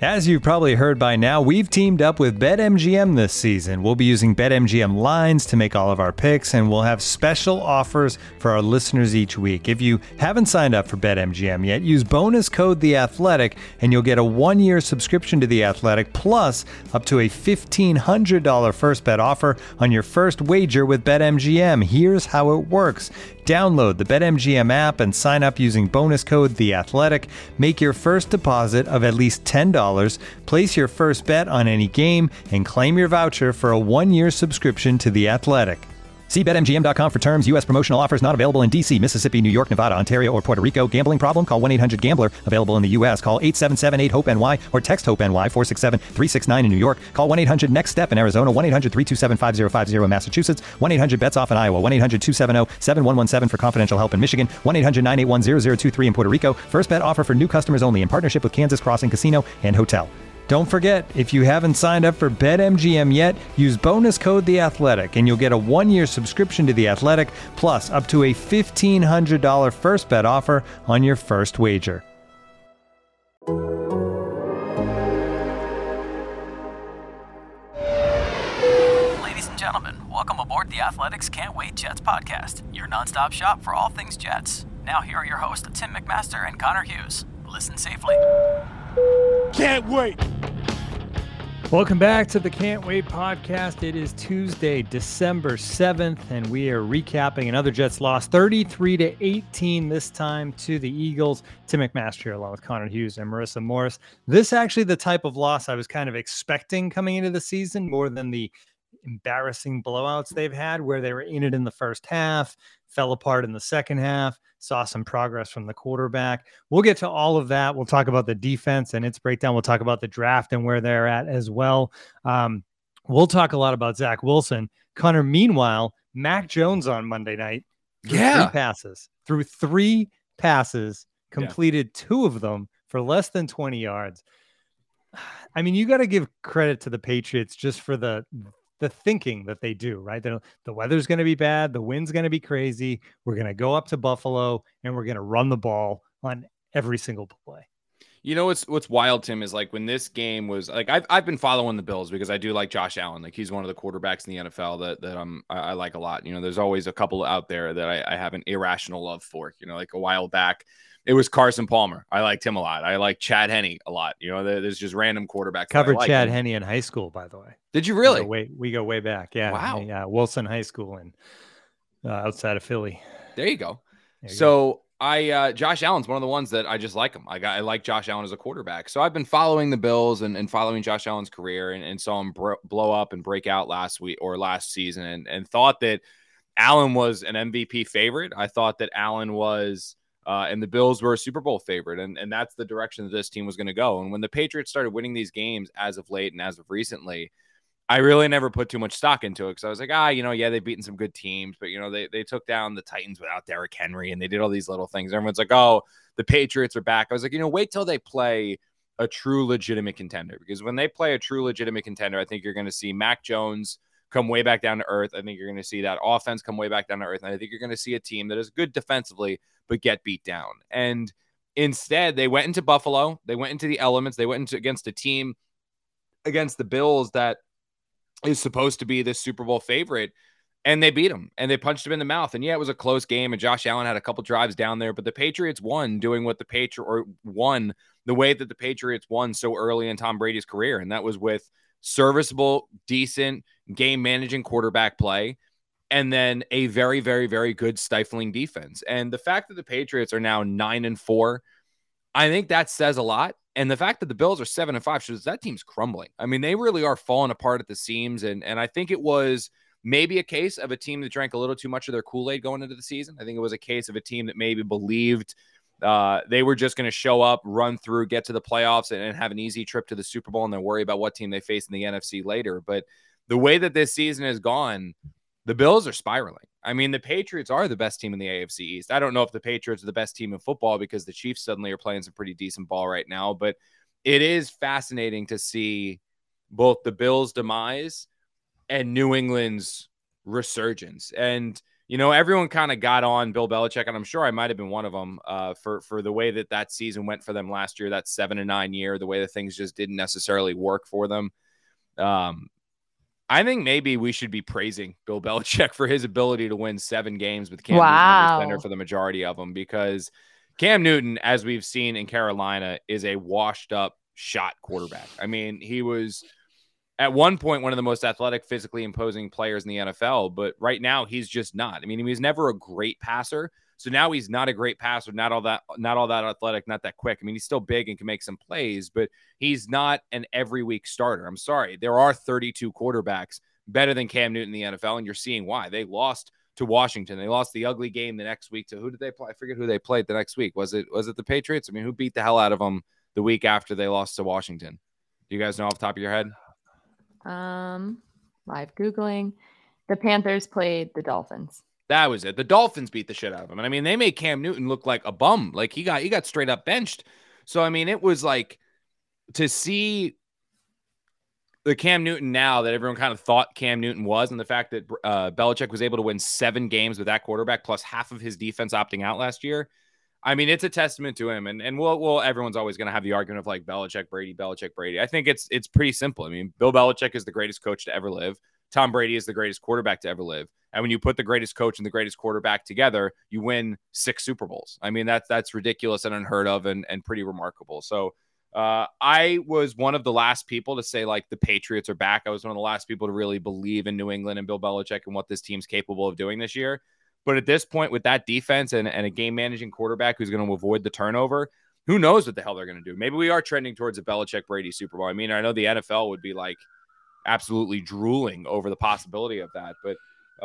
As you've probably heard by now, we've teamed up with BetMGM this season. We'll be using BetMGM lines to make all of our picks, and we'll have special offers for our listeners each week. If you haven't signed up for BetMGM yet, use bonus code The Athletic, and you'll get a 1-year subscription to The Athletic, plus up to a $1,500 first bet offer on your first wager with BetMGM. Here's how it works. Download the BetMGM app and sign up using bonus code The Athletic. Make your first deposit of at least $10. Place your first bet on any game and claim your voucher for a 1-year subscription to The Athletic. See BetMGM.com for terms. U.S. promotional offers not available in D.C., Mississippi, New York, Nevada, Ontario, or Puerto Rico. Gambling problem? Call 1-800-GAMBLER. Available in the U.S. Call 877-8-HOPE-NY or text HOPE-NY 467-369 in New York. Call 1-800-NEXT-STEP in Arizona. 1-800-327-5050 in Massachusetts. 1-800-BETS-OFF in Iowa. 1-800-270-7117 for confidential help in Michigan. 1-800-981-0023 in Puerto Rico. First bet offer for new customers only in partnership with Kansas Crossing Casino and Hotel. Don't forget, if you haven't signed up for BetMGM yet, use bonus code The Athletic, and you'll get a 1-year subscription to The Athletic, plus up to a $1,500 first bet offer on your first wager. Ladies and gentlemen, welcome aboard the Athletics Can't Wait Jets podcast, your nonstop shop for all things Jets. Now here are your hosts, Tim McMaster and Connor Hughes. Listen safely. Can't wait. Welcome back to the Can't Wait podcast. It is Tuesday, December 7th, and we are recapping another Jets loss, 33-18 this time to the Eagles. Tim McMaster here along with Connor Hughes and Marissa Morris. This actually the type of loss I was kind of expecting coming into the season, more than the embarrassing blowouts they've had where they were in it in the first half, fell apart in the second half, saw some progress from the quarterback. We'll get to all of that. We'll talk about the defense and its breakdown. We'll talk about the draft and where they're at as well. We'll talk a lot about Zach Wilson. Connor, meanwhile, Mac Jones on Monday night threw three passes, completed 2 of them for less than 20 yards. I mean, you got to give credit to the Patriots just for the thinking that they do, right? The weather's going to be bad. The wind's going to be crazy. We're going to go up to Buffalo and we're going to run the ball on every single play. You know, what's wild, Tim, is like when this game was like, I've been following the Bills because I do like Josh Allen. Like he's one of the quarterbacks in the NFL that I like a lot. You know, there's always a couple out there that I have an irrational love for, you know, like a while back. It was Carson Palmer. I liked him a lot. I like Chad Henne a lot. You know, there's just random quarterbacks. Covered Chad Henne in high school, by the way. Did you really? We go way back. Yeah. Wow. Yeah. Wilson High School and outside of Philly. There you go. Josh Allen's one of the ones that I just like him. I like Josh Allen as a quarterback. So I've been following the Bills and following Josh Allen's career and saw him blow up and break out last season and thought that Allen was an MVP favorite. I thought that Allen was and the Bills were a Super Bowl favorite, and that's the direction that this team was going to go. And when the Patriots started winning these games as of late and as of recently, I really never put too much stock into it because I was like, they've beaten some good teams, but, they took down the Titans without Derrick Henry, and they did all these little things. Everyone's like, oh, the Patriots are back. I was like, wait till they play a true legitimate contender, because when they play a true legitimate contender, I think you're going to see Mac Jones come way back down to earth. I think you're going to see that offense come way back down to earth. And I think you're going to see a team that is good defensively, but get beat down. And instead, they went into Buffalo. They went into the elements. They went against a team, against the Bills, that is supposed to be the Super Bowl favorite. And they beat them. And they punched them in the mouth. And yeah, it was a close game. And Josh Allen had a couple drives down there. But the Patriots won the way that the Patriots won so early in Tom Brady's career. And that was with serviceable, decent, game-managing quarterback play, and then a very, very, very good stifling defense. And the fact that the Patriots are now 9-4, I think that says a lot. And the fact that the Bills are 7-5 shows that team's crumbling. I mean, they really are falling apart at the seams. And I think it was maybe a case of a team that drank a little too much of their Kool-Aid going into the season. I think it was a case of a team that maybe believed they were just going to show up, run through, get to the playoffs, and have an easy trip to the Super Bowl, and then worry about what team they face in the NFC later. But the way that this season has gone, the Bills are spiraling. I mean, the Patriots are the best team in the AFC East. I don't know if the Patriots are the best team in football because the Chiefs suddenly are playing some pretty decent ball right now, but it is fascinating to see both the Bills' demise and New England's resurgence. And everyone kind of got on Bill Belichick, and I'm sure I might have been one of them for the way that season went for them last year, that 7-9 year, the way that things just didn't necessarily work for them. I think maybe we should be praising Bill Belichick for his ability to win 7 games with Cam Newton in the center for the majority of them, because Cam Newton, as we've seen in Carolina, is a washed up shot quarterback. I mean, he was at one point one of the most athletic, physically imposing players in the NFL, but right now he's just not. I mean, he was never a great passer. So now he's not a great passer, not all that athletic, not that quick. I mean, he's still big and can make some plays, but he's not an every week starter. I'm sorry. There are 32 quarterbacks better than Cam Newton in the NFL, and you're seeing why. They lost to Washington. They lost the ugly game the next week to who did they play? I forget who they played the next week. Was it the Patriots? I mean, who beat the hell out of them the week after they lost to Washington? Do you guys know off the top of your head? Live Googling. The Panthers played the Dolphins. That was it. The Dolphins beat the shit out of him. And I mean, they made Cam Newton look like a bum. Like he got straight up benched. So, I mean, it was like to see the Cam Newton now that everyone kind of thought Cam Newton was, and the fact that Belichick was able to win 7 games with that quarterback plus half of his defense opting out last year. I mean, it's a testament to him. And everyone's always going to have the argument of like Belichick, Brady. I think it's pretty simple. I mean, Bill Belichick is the greatest coach to ever live. Tom Brady is the greatest quarterback to ever live. And when you put the greatest coach and the greatest quarterback together, you win 6 Super Bowls. I mean, that's ridiculous and unheard of and pretty remarkable. So I was one of the last people to say like the Patriots are back. I was one of the last people to really believe in New England and Bill Belichick and what this team's capable of doing this year. But at this point, with that defense and a game managing quarterback who's going to avoid the turnover, who knows what the hell they're going to do? Maybe we are trending towards a Belichick Brady Super Bowl. I mean, I know the NFL would be like absolutely drooling over the possibility of that, but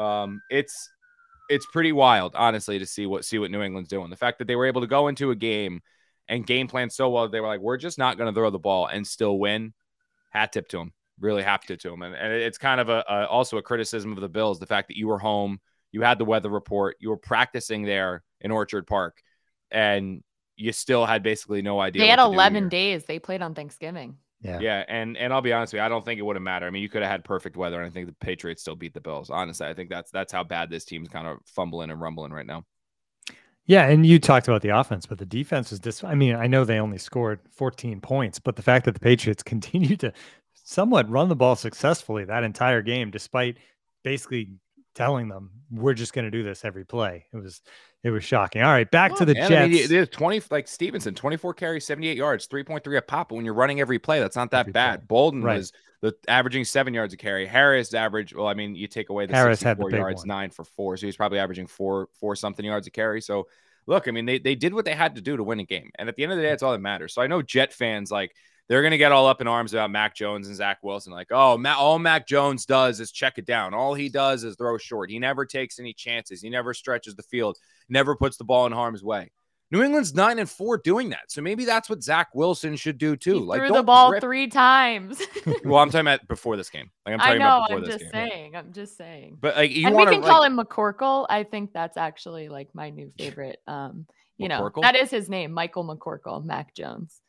it's pretty wild, honestly, to see what New England's doing. The fact that they were able to go into a game and game plan so well, they were like, we're just not going to throw the ball and still win. Hat tip to them, really hat tip to them. And it's kind of also a criticism of the Bills, the fact that you were home, you had the weather report, you were practicing there in Orchard Park, and you still had basically no idea. They had 11 days. They played on Thanksgiving. Yeah. And I'll be honest with you, I don't think it would have mattered. I mean, you could have had perfect weather, and I think the Patriots still beat the Bills. Honestly, I think that's how bad this team's kind of fumbling and rumbling right now. Yeah, and you talked about the offense, but the defense was I mean, I know they only scored 14 points, but the fact that the Patriots continued to somewhat run the ball successfully that entire game, despite basically telling them we're just going to do this every play. It was shocking. All right, back to the Jets. I mean, there's 20, like Stevenson, 24 carries, 78 yards, 3.3 a pop. But when you're running every play, that's not that bad. Bolden was averaging 7 yards a carry. Harris averaged, well, I mean, you take away the Harris 64 yards, 9 for 4. So he's probably averaging four something yards a carry. So look, I mean, they did what they had to do to win a game. And at the end of the day, it's all that matters. So I know Jet fans, like, they're going to get all up in arms about Mac Jones and Zach Wilson. Like, all Mac Jones does is check it down. All he does is throw short. He never takes any chances. He never stretches the field, never puts the ball in harm's way. New England's 9-4 doing that. So maybe that's what Zach Wilson should do too. He threw the ball 3 times. Well, I'm talking about before this game. Like, I'm just saying. But like, we can call him McCorkle. I think that's actually like my new favorite. McCorkle? That is his name, Michael McCorkle, Mac Jones.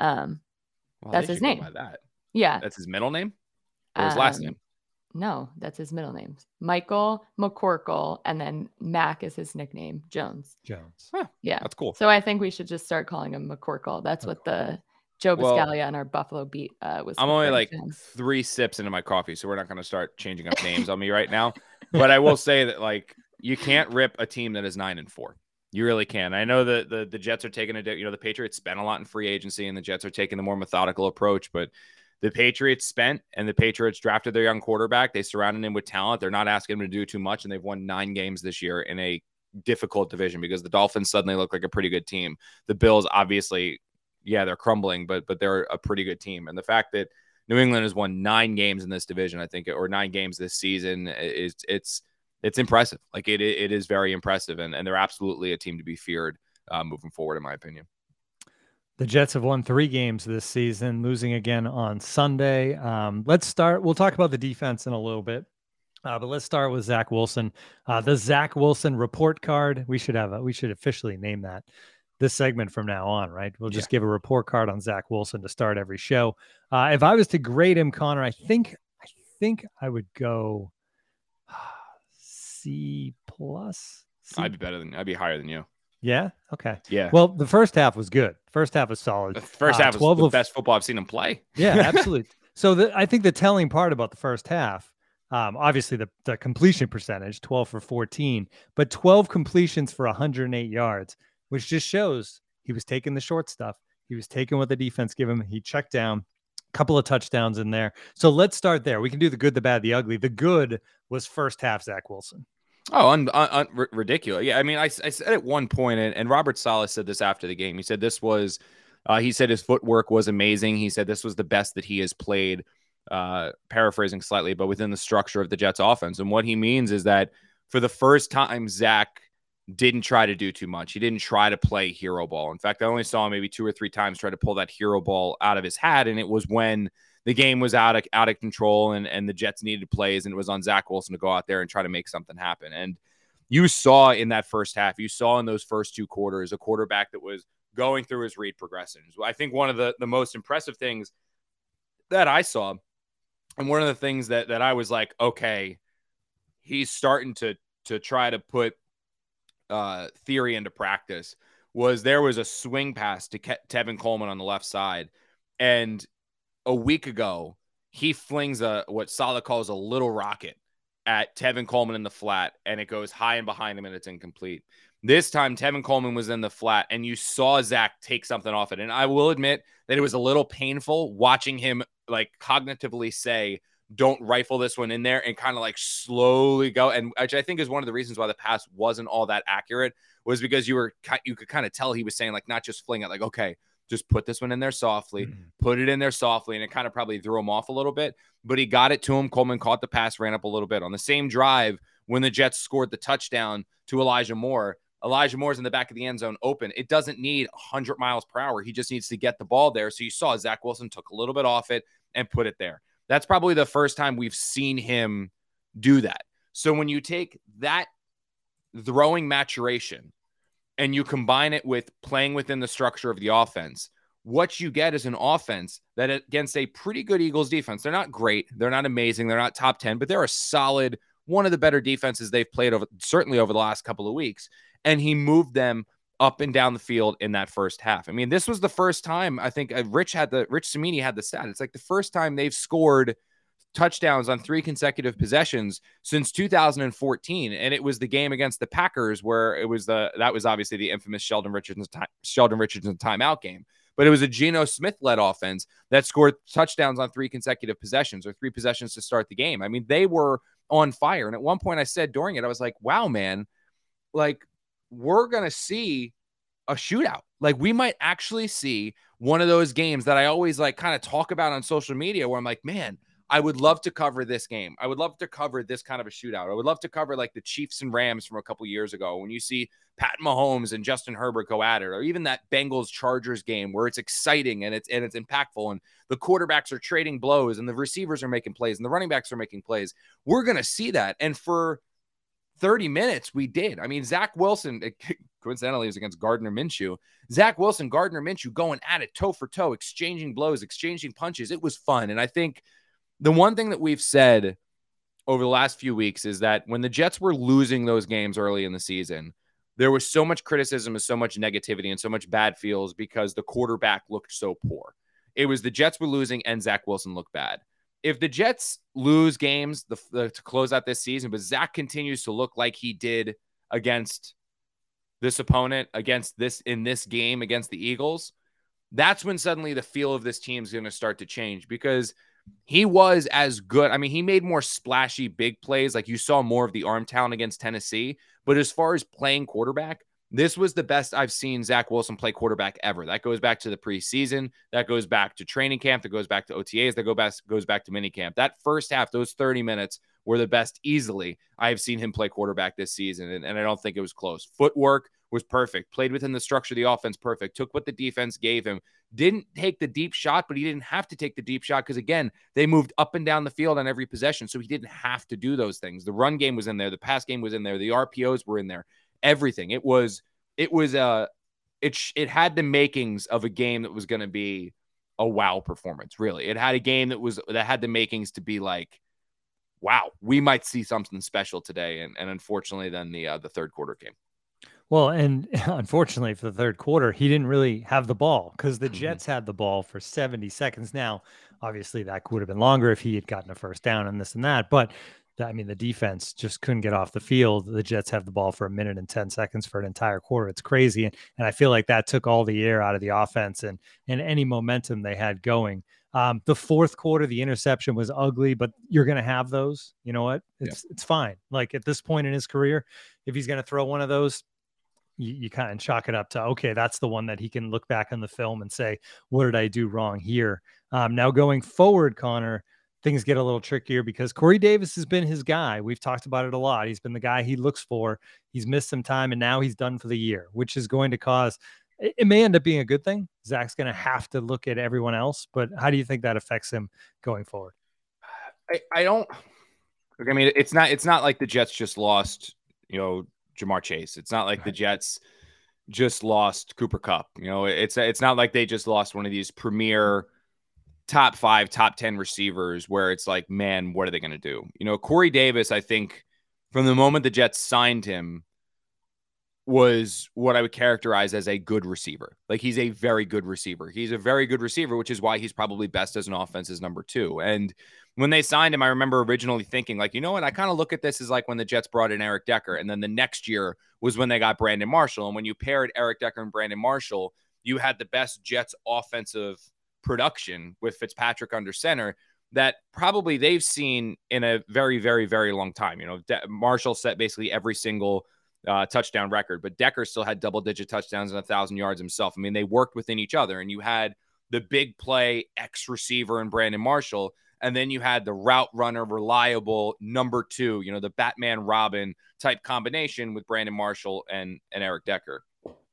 Well, that's his name. By that. Yeah. That's his middle name? Or his last name? No, that's his middle name. Michael McCorkle, and then Mac is his nickname, Jones. Huh, yeah. That's cool. So I think we should just start calling him McCorkle. That's what the Joe Biscaglia on our Buffalo beat was. I'm only like 3 sips into my coffee, so we're not going to start changing up names on me right now. But I will say that, like, you can't rip a team that is 9-4. You really can. I know that the Jets are taking the Patriots spent a lot in free agency, and the Jets are taking the more methodical approach, but the Patriots spent, and the Patriots drafted their young quarterback. They surrounded him with talent. They're not asking him to do too much, and they've won 9 games this year in a difficult division because the Dolphins suddenly look like a pretty good team. The Bills, obviously, yeah, they're crumbling, but they're a pretty good team. And the fact that New England has won 9 games in this division, I think, or 9 games this season, it's impressive. Like it is very impressive, and they're absolutely a team to be feared moving forward, in my opinion. The Jets have won 3 games this season, losing again on Sunday. Let's start. We'll talk about the defense in a little bit, but let's start with Zach Wilson. The Zach Wilson report card. We should officially name that this segment from now on, right? We'll just give a report card on Zach Wilson to start every show. If I was to grade him, Connor, I think I would go C+. plus. I'd be higher than you. Yeah. Okay. Yeah. Well, the first half was good. First half was solid. The first half was the best football I've seen him play. Yeah, absolutely. So I think the telling part about the first half, obviously the completion percentage, 12 for 14, but 12 completions for 108 yards, which just shows he was taking the short stuff. He was taking what the defense gave him. He checked down, a couple of touchdowns in there. So let's start there. We can do the good, the bad, the ugly. The good was first half Zach Wilson. Oh, ridiculous. Yeah, I mean, I said at one point, and Robert Saleh said this after the game. He said this was, he said his footwork was amazing. He said this was the best that he has played, paraphrasing slightly, but within the structure of the Jets offense. And what he means is that for the first time, Zach didn't try to do too much. He didn't try to play hero ball. In fact, I only saw him maybe 2 or 3 times try to pull that hero ball out of his hat, and it was when the game was out of control and the Jets needed plays, and it was on Zach Wilson to go out there and try to make something happen. And you saw in that first half, you saw in those first 2 quarters, a quarterback that was going through his read progressions. I think one of the most impressive things that I saw, and one of the things that I was like, okay, he's starting to try to put theory into practice, was there was a swing pass to Tevin Coleman on the left side. And a week ago, he flings what Saleh calls a little rocket at Tevin Coleman in the flat, and it goes high and behind him, and it's incomplete. This time, Tevin Coleman was in the flat, and you saw Zach take something off it. And I will admit that it was a little painful watching him like cognitively say, don't rifle this one in there, and kind of like slowly go. And which I think is one of the reasons why the pass wasn't all that accurate, was because you could kind of tell he was saying like, not just fling it, like, okay, just put this one in there softly, put it in there softly. And it kind of probably threw him off a little bit, but he got it to him. Coleman caught the pass, ran up a little bit. On the same drive, when the Jets scored the touchdown to Elijah Moore's in the back of the end zone open. It doesn't need 100 miles per hour. He just needs to get the ball there. So you saw Zach Wilson took a little bit off it and put it there. That's probably the first time we've seen him do that. So when you take that throwing maturation and you combine it with playing within the structure of the offense, what you get is an offense that against a pretty good Eagles defense, they're not great, they're not amazing, they're not top 10, but they're a solid, one of the better defenses they've played certainly over the last couple of weeks. And he moved them up and down the field in that first half. I mean, this was the first time, I think Rich Cimini had the stat. It's like the first time they've scored touchdowns on 3 consecutive possessions since 2014. And it was the game against the Packers where that was obviously the infamous Sheldon Richardson timeout game. But it was a Geno Smith-led offense that scored touchdowns on 3 consecutive possessions, or 3 possessions to start the game. I mean, they were on fire. And at one point I said during it, I was like, wow, man, like, we're going to see a shootout. Like, we might actually see one of those games that I always like kind of talk about on social media where I'm like, man, I would love to cover this game. I would love to cover this kind of a shootout. I would love to cover like the Chiefs and Rams from a couple years ago when you see Pat Mahomes and Justin Herbert go at it, or even that Bengals Chargers game where it's exciting and it's impactful and the quarterbacks are trading blows and the receivers are making plays and the running backs are making plays. We're going to see that. And for 30 minutes, we did. I mean, Zach Wilson, coincidentally, was against Gardner Minshew. Zach Wilson, Gardner Minshew going at it toe for toe, exchanging blows, exchanging punches. It was fun. And I think the one thing that we've said over the last few weeks is that when the Jets were losing those games early in the season, there was so much criticism and so much negativity and so much bad feels because the quarterback looked so poor. It was the Jets were losing and Zach Wilson looked bad. If the Jets lose games to close out this season, but Zach continues to look like he did against this opponent, in this game against the Eagles, that's when suddenly the feel of this team is going to start to change, because he was as good. I mean, he made more splashy big plays. Like, you saw more of the arm talent against Tennessee. But as far as playing quarterback, this was the best I've seen Zach Wilson play quarterback ever. That goes back to the preseason. That goes back to training camp. That goes back to OTAs. That goes back to minicamp. That first half, those 30 minutes were the best easily I have seen him play quarterback this season. And I don't think it was close. Footwork was perfect. Played within the structure of the offense perfect. Took what the defense gave him. Didn't take the deep shot, but he didn't have to take the deep shot because, again, they moved up and down the field on every possession, so he didn't have to do those things. The run game was in there. The pass game was in there. The RPOs were in there. Everything. It had the makings of a game that was going to be a wow performance, really. It had a game that had the makings to be like wow, we might see something special today. And unfortunately, then the third quarter came. Well, and unfortunately for the third quarter, he didn't really have the ball because the Jets had the ball for 70 seconds. Now, obviously, that would have been longer if he had gotten a first down and this and that. But the defense just couldn't get off the field. The Jets have the ball for 1 minute and 10 seconds for an entire quarter. It's crazy. And I feel like that took all the air out of the offense and any momentum they had going. The fourth quarter, the interception was ugly, but you're going to have those. You know what? It's fine. Like at this point in his career, if he's going to throw one of those, you kind of chalk it up to, okay, that's the one that he can look back on the film and say, what did I do wrong here? Now going forward, Connor, things get a little trickier because Corey Davis has been his guy. We've talked about it a lot. He's been the guy he looks for. He's missed some time and now he's done for the year, which is going to cause, it may end up being a good thing. Zach's going to have to look at everyone else, but how do you think that affects him going forward? It's not like the Jets just lost, Jamar Chase. It's not like the Jets just lost Cooper Kupp. It's not like they just lost one of these premier top 5, top 10 receivers where it's like, man, what are they going to do? Corey Davis, I think from the moment the Jets signed him, was what I would characterize as a good receiver. Like he's a very good receiver. He's a very good receiver, which is why he's probably best as an offense's number 2. And when they signed him, I remember originally thinking like, you know what? I kind of look at this as like when the Jets brought in Eric Decker. And then the next year was when they got Brandon Marshall. And when you paired Eric Decker and Brandon Marshall, you had the best Jets offensive production with Fitzpatrick under center that probably they've seen in a very, very, very long time. Marshall set basically every single touchdown record, but Decker still had double-digit touchdowns and 1,000 yards himself. I mean, they worked within each other, and you had the big play X receiver in Brandon Marshall, and then you had the route runner, reliable number 2, the Batman Robin type combination with Brandon Marshall and Eric Decker.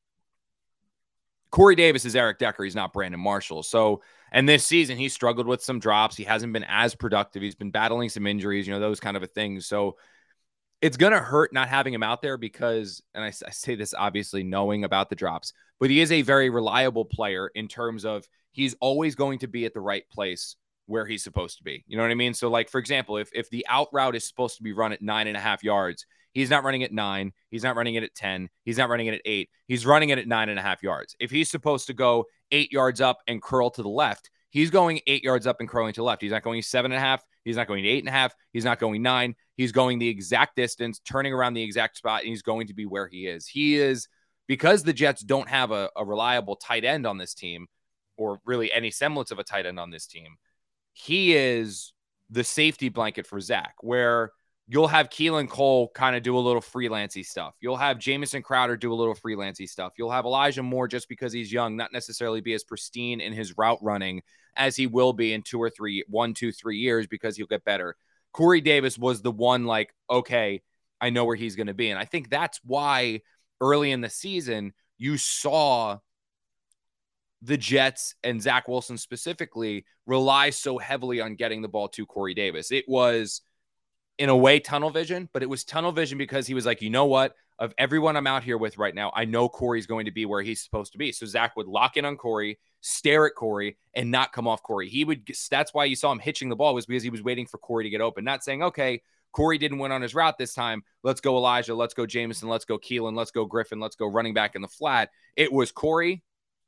Corey Davis is Eric Decker. He's not Brandon Marshall. So, and this season he struggled with some drops. He hasn't been as productive. He's been battling some injuries, those kind of things. So it's going to hurt not having him out there because, and I say this obviously knowing about the drops, but he is a very reliable player in terms of he's always going to be at the right place where he's supposed to be. You know what I mean? So like, for example, if the out route is supposed to be run at 9.5 yards, he's not running at 9. He's not running it at 10. He's not running it at 8. He's running it at 9.5 yards. If he's supposed to go 8 yards up and curl to the left, he's going 8 yards up and curling to the left. He's not going 7.5. He's not going 8.5. He's not going 9. He's going the exact distance, turning around the exact spot, and he's going to be where he is. He is, because the Jets don't have a reliable tight end on this team, or really any semblance of a tight end on this team, he is the safety blanket for Zach, where you'll have Keelan Cole kind of do a little freelancey stuff. You'll have Jamison Crowder do a little freelancey stuff. You'll have Elijah Moore, just because he's young, not necessarily be as pristine in his route running as he will be in 1, 2, 3 years, because he'll get better. Corey Davis was the one like, okay, I know where he's going to be. And I think that's why early in the season, you saw the Jets and Zach Wilson specifically rely so heavily on getting the ball to Corey Davis. It was, in a way, tunnel vision, but it was tunnel vision because he was like, you know what? Of everyone I'm out here with right now, I know Corey's going to be where he's supposed to be. So Zach would lock in on Corey, stare at Corey, and not come off Corey. That's why you saw him hitching the ball, was because he was waiting for Corey to get open, not saying, okay, Corey didn't win on his route this time. Let's go Elijah. Let's go Jamison. Let's go Keelan. Let's go Griffin. Let's go running back in the flat. It was Corey.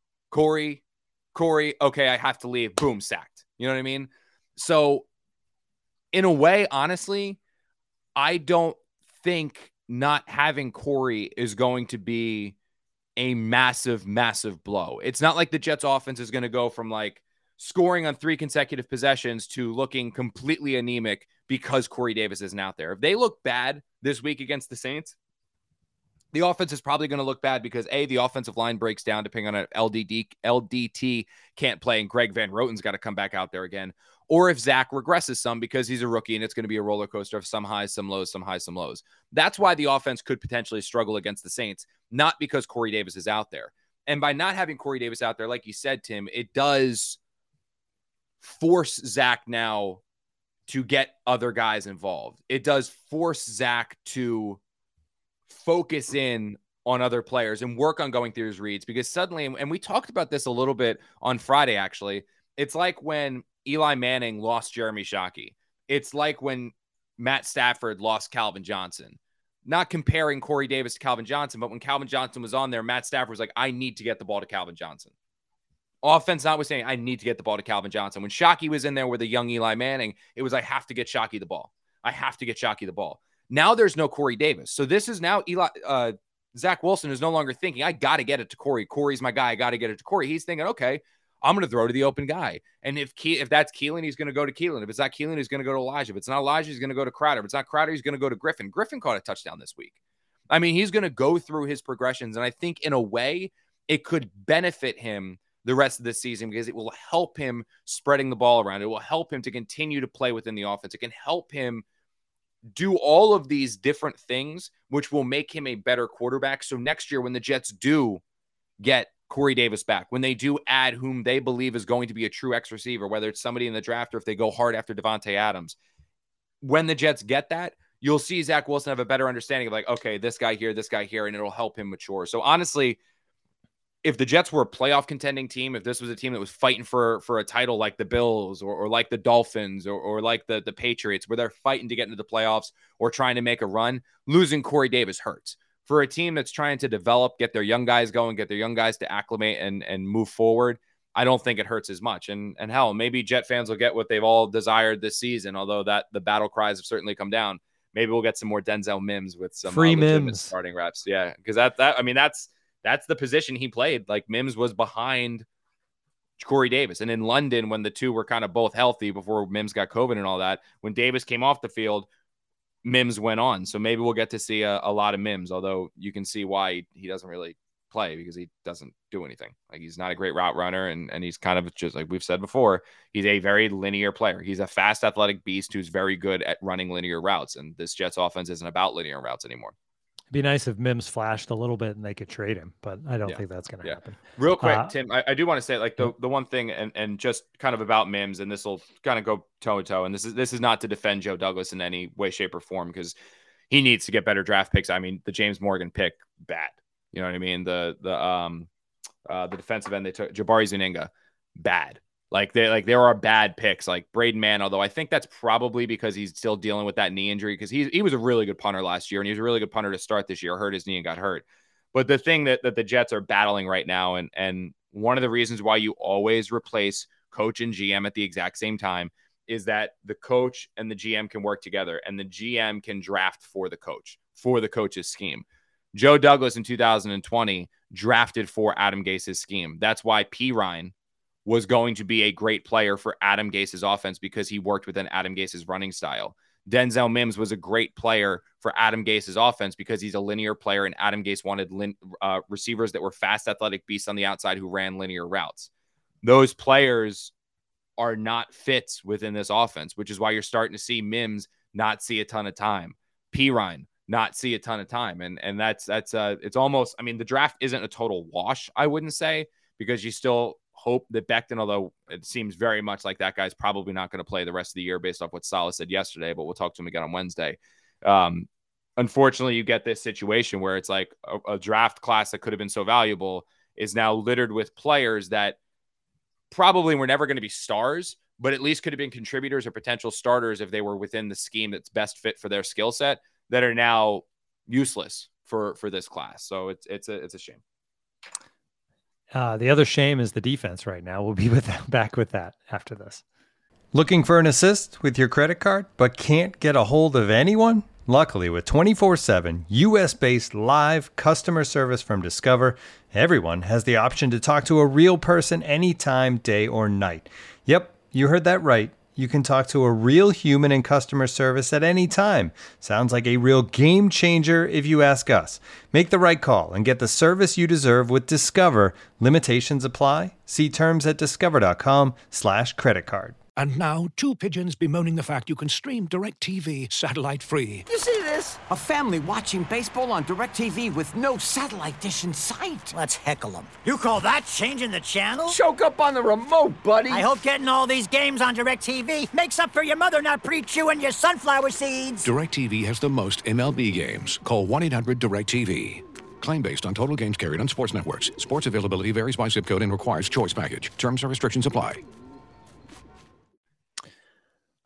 Okay, I have to leave. Boom, sacked. You know what I mean? So in a way, honestly, I don't think not having Corey is going to be a massive, massive blow. It's not like the Jets offense is going to go from like scoring on 3 consecutive possessions to looking completely anemic because Corey Davis isn't out there. If they look bad this week against the Saints, the offense is probably going to look bad because the offensive line breaks down depending on if LDT can't play and Greg Van Roten's got to come back out there again. Or if Zach regresses some because he's a rookie and it's going to be a roller coaster of some highs, some lows, some highs, some lows. That's why the offense could potentially struggle against the Saints, not because Corey Davis is out there. And by not having Corey Davis out there, like you said, Tim, it does force Zach now to get other guys involved. It does force Zach to focus in on other players and work on going through his reads, because suddenly, and we talked about this a little bit on Friday, actually, it's like when Eli Manning lost Jeremy Shockey. It's like when Matt Stafford lost Calvin Johnson. Not comparing Corey Davis to Calvin Johnson, but when Calvin Johnson was on there, Matt Stafford was like, I need to get the ball to Calvin Johnson. Offense notwithstanding, I need to get the ball to Calvin Johnson. When Shockey was in there with a young Eli Manning, it was I have to get Shockey the ball. I have to get Shockey the ball. Now there's no Corey Davis. So this is now Zach Wilson is no longer thinking, I got to get it to Corey. Corey's my guy. I got to get it to Corey. He's thinking, okay, I'm going to throw to the open guy. And if that's Keelan, he's going to go to Keelan. If it's not Keelan, he's going to go to Elijah. If it's not Elijah, he's going to go to Crowder. If it's not Crowder, he's going to go to Griffin. Griffin caught a touchdown this week. I mean, he's going to go through his progressions. And I think in a way it could benefit him the rest of the season because it will help him spreading the ball around. It will help him to continue to play within the offense. It can help him do all of these different things, which will make him a better quarterback. So next year, when the Jets do get Corey Davis back, when they do add whom they believe is going to be a true X receiver, whether it's somebody in the draft or if they go hard after Devontae Adams, when the Jets get that, you'll see Zach Wilson have a better understanding of like, okay, this guy here, and it'll help him mature. So honestly, if the Jets were a playoff contending team, if this was a team that was fighting for a title like the Bills or like the Dolphins or like the Patriots, where they're fighting to get into the playoffs or trying to make a run, losing Corey Davis hurts. For a team that's trying to develop, get their young guys going, get their young guys to acclimate and move forward, I don't think it hurts as much. And hell, maybe Jet fans will get what they've all desired this season, although that the battle cries have certainly come down. Maybe we'll get some more Denzel Mims with some free Mims starting reps. Yeah, because that's the position he played. Like Mims was behind Corey Davis. And in London, when the two were kind of both healthy before Mims got COVID and all that, when Davis came off the field, Mims went on. So maybe we'll get to see a lot of Mims, although you can see why he doesn't really play because he doesn't do anything. Like he's not a great route runner. And he's kind of just like we've said before, he's a very linear player. He's a fast athletic beast who's very good at running linear routes. And this Jets offense isn't about linear routes anymore. It'd be nice if Mims flashed a little bit and they could trade him, but I don't think that's going to happen. Real quick, Tim, I do want to say like the one thing and just kind of about Mims, and this will kind of go toe to toe. And this is not to defend Joe Douglas in any way, shape, or form because he needs to get better draft picks. I mean, the James Morgan pick, bad. You know what I mean? The defensive end they took, Jabari Zuniga, bad. There are bad picks like Braden Mann, although I think that's probably because he's still dealing with that knee injury because he was a really good punter last year and he was a really good punter to start this year, hurt his knee and got hurt. But the thing that the Jets are battling right now, and one of the reasons why you always replace coach and GM at the exact same time is that the coach and the GM can work together and the GM can draft for the coach, for the coach's scheme. Joe Douglas in 2020 drafted for Adam Gase's scheme. That's why Pirine was going to be a great player for Adam Gase's offense because he worked within Adam Gase's running style. Denzel Mims was a great player for Adam Gase's offense because he's a linear player and Adam Gase wanted receivers that were fast, athletic beasts on the outside who ran linear routes. Those players are not fits within this offense, which is why you're starting to see Mims not see a ton of time. Pirine not see a ton of time. And that's it's almost, I mean, the draft isn't a total wash, I wouldn't say, because you still hope that Becton, although it seems very much like that guy's probably not going to play the rest of the year based off what Saleh said yesterday, but we'll talk to him again on Wednesday. Unfortunately, you get this situation where it's like a draft class that could have been so valuable is now littered with players that probably were never going to be stars, but at least could have been contributors or potential starters if they were within the scheme that's best fit for their skill set that are now useless for this class. So it's a shame. The other shame is the defense right now. We'll be back with that after this. Looking for an assist with your credit card, but can't get a hold of anyone? Luckily, with 24/7 U.S.-based live customer service from Discover, everyone has the option to talk to a real person anytime, day or night. Yep, you heard that right. You can talk to a real human in customer service at any time. Sounds like a real game changer if you ask us. Make the right call and get the service you deserve with Discover. Limitations apply. See terms at discover.com/creditcard. And now, two pigeons bemoaning the fact you can stream DirecTV satellite-free. You see this? A family watching baseball on DirecTV with no satellite dish in sight. Let's heckle them. You call that changing the channel? Choke up on the remote, buddy. I hope getting all these games on DirecTV makes up for your mother not pre-chewing your sunflower seeds. DirecTV has the most MLB games. Call 1-800-DirecTV. Claim based on total games carried on sports networks. Sports availability varies by zip code and requires choice package. Terms and restrictions apply.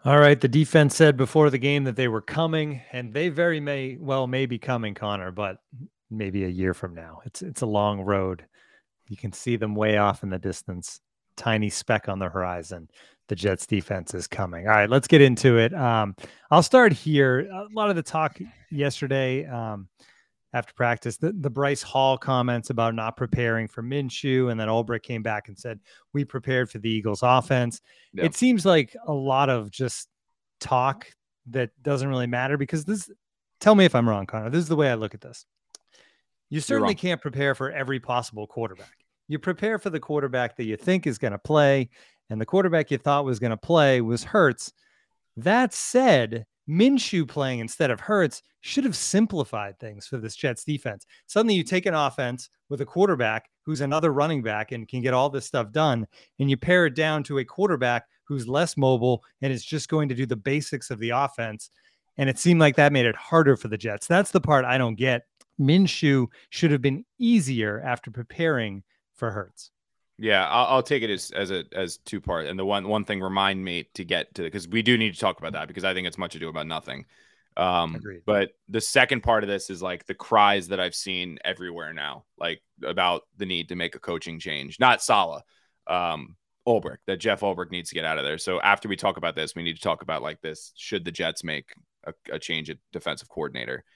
All right. The defense said before the game that they were coming, and they very may be coming, Connor, but maybe a year from now. It's a long road. You can see them way off in the distance. Tiny speck on the horizon. The Jets defense is coming. All right, let's get into it. I'll start here. A lot of the talk yesterday after practice, the Bryce Hall comments about not preparing for Minshew, and then Ulbrich came back and said, we prepared for the Eagles offense. Yep. It seems like a lot of just talk that doesn't really matter because tell me if I'm wrong, Connor. This is the way I look at this. You certainly can't prepare for every possible quarterback. You prepare for the quarterback that you think is going to play, and the quarterback you thought was going to play was Hurts. That said, Minshew playing instead of Hurts should have simplified things for this Jets defense. Suddenly you take an offense with a quarterback who's another running back and can get all this stuff done, and you pair it down to a quarterback who's less mobile and is just going to do the basics of the offense. And it seemed like that made it harder for the Jets. That's the part I don't get. Minshew should have been easier after preparing for Hurts. Yeah, I'll take it as two parts. And the one thing remind me to get to, because we do need to talk about that because I think it's much ado about nothing. Agreed. But the second part of this is like the cries that I've seen everywhere now, like about the need to make a coaching change. Not Saleh, Ulbrich, that Jeff Ulbrich needs to get out of there. So after we talk about this, we need to talk about like this. Should the Jets make a change at defensive coordinator?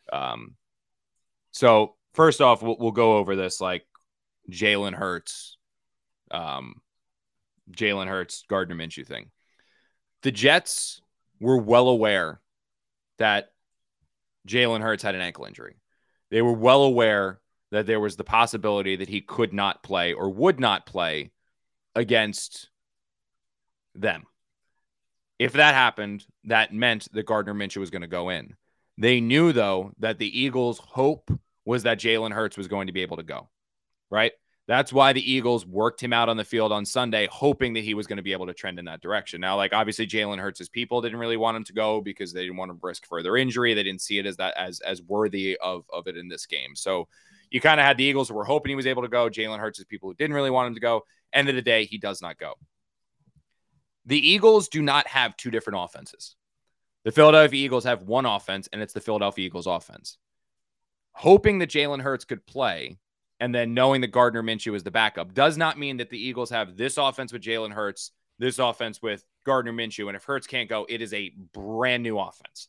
So first off, we'll go over this like Jalen Hurts, Gardner Minshew thing. The Jets were well aware that Jalen Hurts had an ankle injury. They were well aware that there was the possibility that he could not play or would not play against them. If that happened, that meant that Gardner Minshew was going to go in. They knew, though, that the Eagles' hope was that Jalen Hurts was going to be able to go, right? That's why the Eagles worked him out on the field on Sunday, hoping that he was going to be able to trend in that direction. Now, like obviously Jalen Hurts' people didn't really want him to go because they didn't want to risk further injury. They didn't see it as worthy of it in this game. So you kind of had the Eagles who were hoping he was able to go. Jalen Hurts' people who didn't really want him to go. End of the day, he does not go. The Eagles do not have two different offenses. The Philadelphia Eagles have one offense, and it's the Philadelphia Eagles offense. Hoping that Jalen Hurts could play and then knowing that Gardner Minshew is the backup does not mean that the Eagles have this offense with Jalen Hurts, this offense with Gardner Minshew, and if Hurts can't go, it is a brand new offense.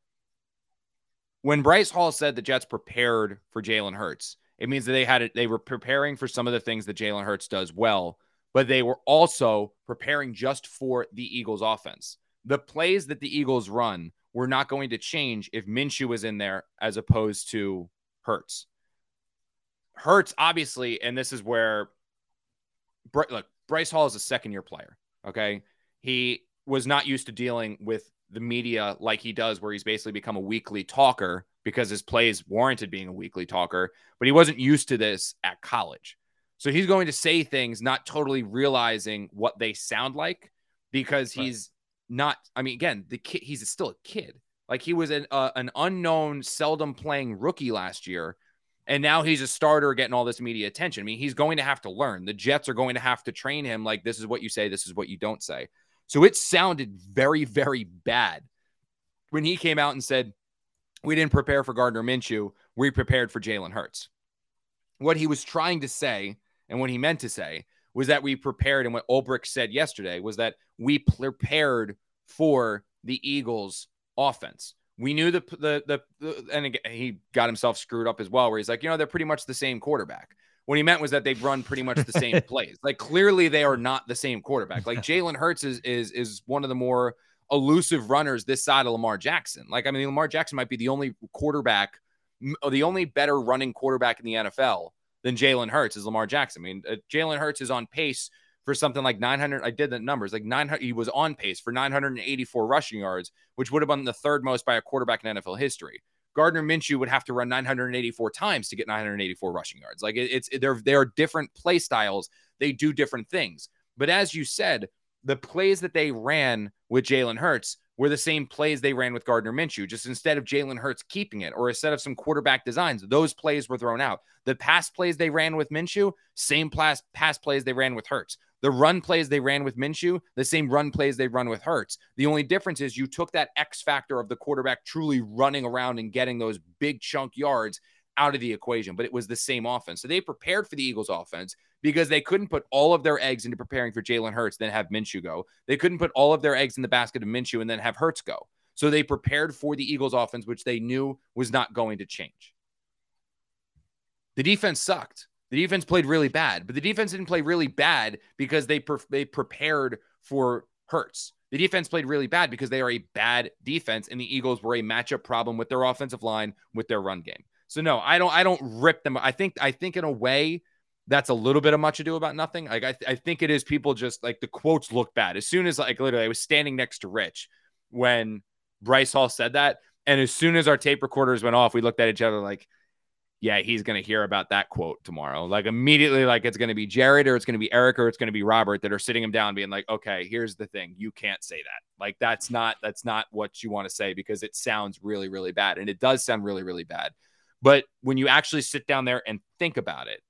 When Bryce Hall said the Jets prepared for Jalen Hurts, it means that they were preparing for some of the things that Jalen Hurts does well, but they were also preparing just for the Eagles offense. The plays that the Eagles run were not going to change if Minshew was in there as opposed to Hurts. Hurts, obviously, and this is where, look, Bryce Hall is a second-year player, okay? He was not used to dealing with the media like he does, where he's basically become a weekly talker because his plays warranted being a weekly talker, but he wasn't used to this at college. So he's going to say things not totally realizing what they sound like because he's not, I mean, again, the kid, he's still a kid. Like he was an unknown, seldom playing rookie last year. And now he's a starter getting all this media attention. I mean, he's going to have to learn. The Jets are going to have to train him like this is what you say, this is what you don't say. So it sounded very, very bad when he came out and said, we didn't prepare for Gardner Minshew. We prepared for Jalen Hurts. What he was trying to say and what he meant to say was that we prepared, and what Ulbrich said yesterday was that we prepared for the Eagles offense. We knew and again, he got himself screwed up as well, where he's like, they're pretty much the same quarterback. What he meant was that they've run pretty much the same plays. Like clearly they are not the same quarterback. Like Jalen Hurts is one of the more elusive runners this side of Lamar Jackson. Like, I mean, Lamar Jackson might be the only quarterback, or the only better running quarterback in the NFL than Jalen Hurts is Lamar Jackson. I mean, Jalen Hurts is on pace for something like 900. I did the numbers, like 900. He was on pace for 984 rushing yards, which would have been the third most by a quarterback in NFL history. Gardner Minshew would have to run 984 times to get 984 rushing yards. Like there are different play styles. They do different things. But as you said, the plays that they ran with Jalen Hurts were the same plays they ran with Gardner Minshew. Just instead of Jalen Hurts keeping it, or instead of some quarterback designs, those plays were thrown out. The pass plays they ran with Minshew, same pass plays they ran with Hurts. The run plays they ran with Minshew, the same run plays they run with Hurts. The only difference is you took that X factor of the quarterback truly running around and getting those big chunk yards out of the equation, but it was the same offense. So they prepared for the Eagles offense because they couldn't put all of their eggs into preparing for Jalen Hurts, then have Minshew go. They couldn't put all of their eggs in the basket of Minshew and then have Hurts go. So they prepared for the Eagles offense, which they knew was not going to change. The defense sucked. The defense played really bad, but the defense didn't play really bad because they prepared for Hurts. The defense played really bad because they are a bad defense, and the Eagles were a matchup problem with their offensive line, with their run game. So no, I don't rip them. I think in a way that's a little bit of much ado about nothing. Like I think it is people just like the quotes look bad. As soon as like literally I was standing next to Rich when Bryce Hall said that. And as soon as our tape recorders went off, we looked at each other like, yeah, he's going to hear about that quote tomorrow. Like immediately, like it's going to be Jared or it's going to be Eric or it's going to be Robert that are sitting him down being like, okay, here's the thing. You can't say that. Like, that's not what you want to say because it sounds really, really bad. And it does sound really, really bad. But when you actually sit down there and think about it,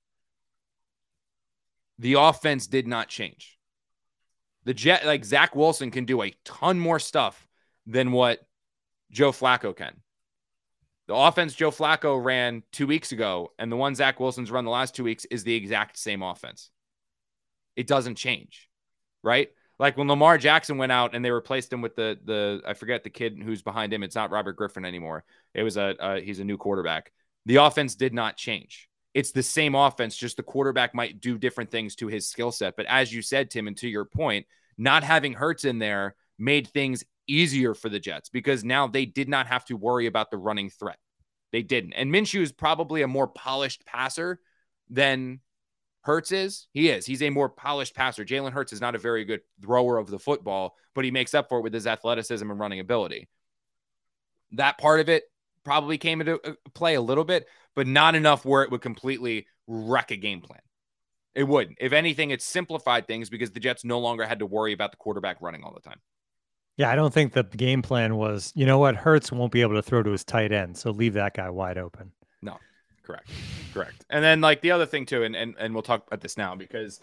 the offense did not change. Like Zach Wilson can do a ton more stuff than what Joe Flacco can. The offense Joe Flacco ran 2 weeks ago and the one Zach Wilson's run the last 2 weeks is the exact same offense. It doesn't change, right? Like when Lamar Jackson went out and they replaced him with the I forget the kid who's behind him. It's not Robert Griffin anymore. It was he's a new quarterback. The offense did not change. It's the same offense, just the quarterback might do different things to his skill set. But as you said, Tim, and to your point, not having Hurts in there made things easier for the Jets because now they did not have to worry about the running threat. They didn't. And Minshew is probably a more polished passer than Hurts is. He is. He's a more polished passer. Jalen Hurts is not a very good thrower of the football, but he makes up for it with his athleticism and running ability. That part of it probably came into play a little bit, but not enough where it would completely wreck a game plan. It wouldn't. If anything, it simplified things because the Jets no longer had to worry about the quarterback running all the time. Yeah, I don't think the game plan was, you know what, Hurts won't be able to throw to his tight end, so leave that guy wide open. No, correct. And then like the other thing too, and we'll talk about this now because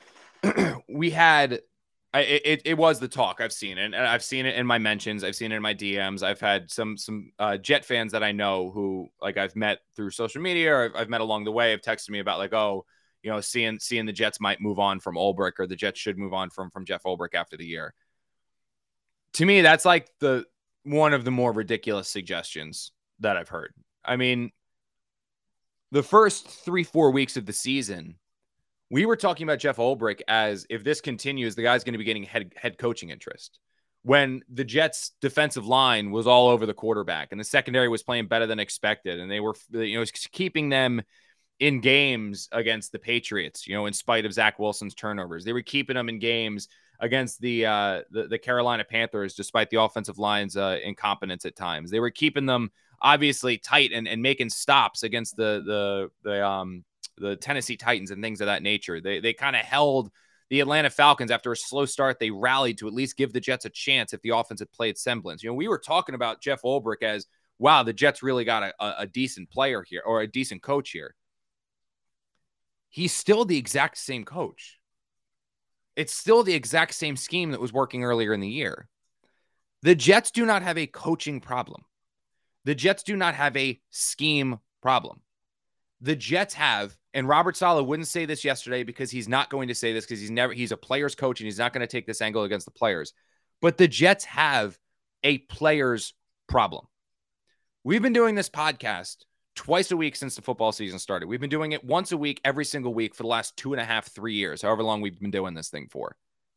we had it was the talk. I've seen it, and I've seen it in my mentions. I've seen it in my DMs. I've had some Jet fans that I know who like I've met through social media or I've met along the way have texted me about like, oh, you know, seeing the Jets might move on from Ulbrich or the Jets should move on from Jeff Ulbrich after the year. To me, that's like one of the more ridiculous suggestions that I've heard. I mean, the first 3-4 weeks of the season, we were talking about Jeff Ulbrich as if this continues, the guy's going to be getting head coaching interest. When the Jets' defensive line was all over the quarterback and the secondary was playing better than expected, and they were, you know, keeping them in games against the Patriots, you know, in spite of Zach Wilson's turnovers. They were keeping them in games against the Carolina Panthers, despite the offensive line's incompetence at times. They were keeping them obviously tight and making stops against the Tennessee Titans and things of that nature. They kind of held the Atlanta Falcons after a slow start. They rallied to at least give the Jets a chance if the offense had played semblance. You know, we were talking about Jeff Ulbrich as, wow, the Jets really got a decent player here or a decent coach here. He's still the exact same coach. It's still the exact same scheme that was working earlier in the year. The Jets do not have a coaching problem. The Jets do not have a scheme problem. The Jets have, and Robert Saleh wouldn't say this yesterday because he's not going to say this because he's a player's coach and he's not going to take this angle against the players. But the Jets have a player's problem. We've been doing this podcast twice a week since the football season started. We've been doing it once a week, every single week for the last 2.5, 3 years, however long we've been doing this thing for.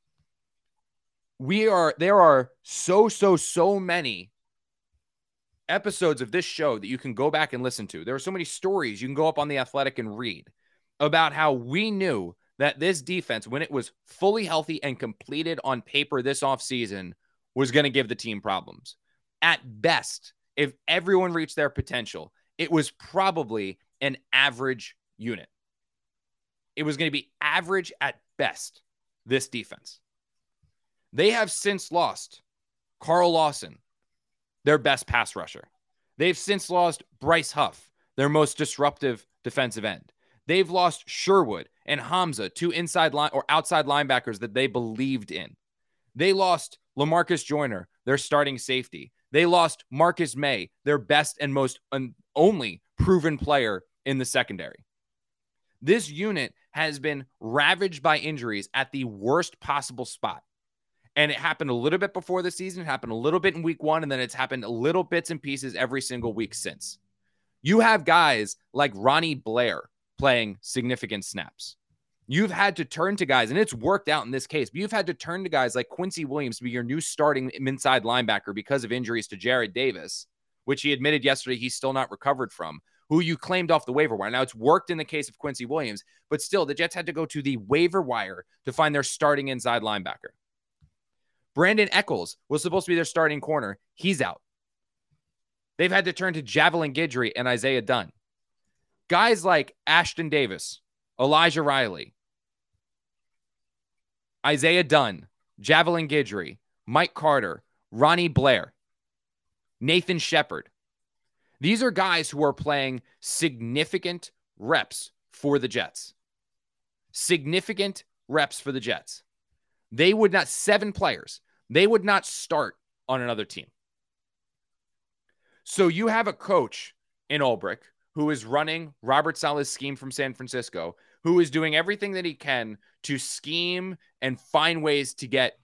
There are so many episodes of this show that you can go back and listen to. There are so many stories you can go up on The Athletic and read about how we knew that this defense, when it was fully healthy and completed on paper this offseason, was going to give the team problems. At best, if everyone reached their potential, it was probably an average unit. It was going to be average at best, this defense. They have since lost Carl Lawson, their best pass rusher. They've since lost Bryce Huff, their most disruptive defensive end. They've lost Sherwood, and Hamza, 2 inside line or outside linebackers that they believed in. They lost LaMarcus Joyner, their starting safety. They lost Marcus May, their best and most only proven player in the secondary. This unit has been ravaged by injuries at the worst possible spot. And it happened a little bit before the season. It happened a little bit in week 1, and then it's happened a little bits and pieces every single week since. You have guys like Ronnie Blair playing significant snaps. You've had to turn to guys, and it's worked out in this case, but you've had to turn to guys like Quincy Williams to be your new starting inside linebacker because of injuries to Jared Davis, which he admitted yesterday he's still not recovered from, who you claimed off the waiver wire. Now, it's worked in the case of Quincy Williams, but still, the Jets had to go to the waiver wire to find their starting inside linebacker. Brandon Echols was supposed to be their starting corner. He's out. They've had to turn to Javelin Guidry and Isaiah Dunn. Guys like Ashton Davis, Elijah Riley, Isaiah Dunn, Javelin Guidry, Mike Carter, Ronnie Blair, Nathan Shepard. These are guys who are playing significant reps for the Jets. Significant reps for the Jets. They would not, 7 players, they would not start on another team. So you have a coach in Ulbrich who is running Robert Saleh's scheme from San Francisco, who is doing everything that he can to scheme and find ways to get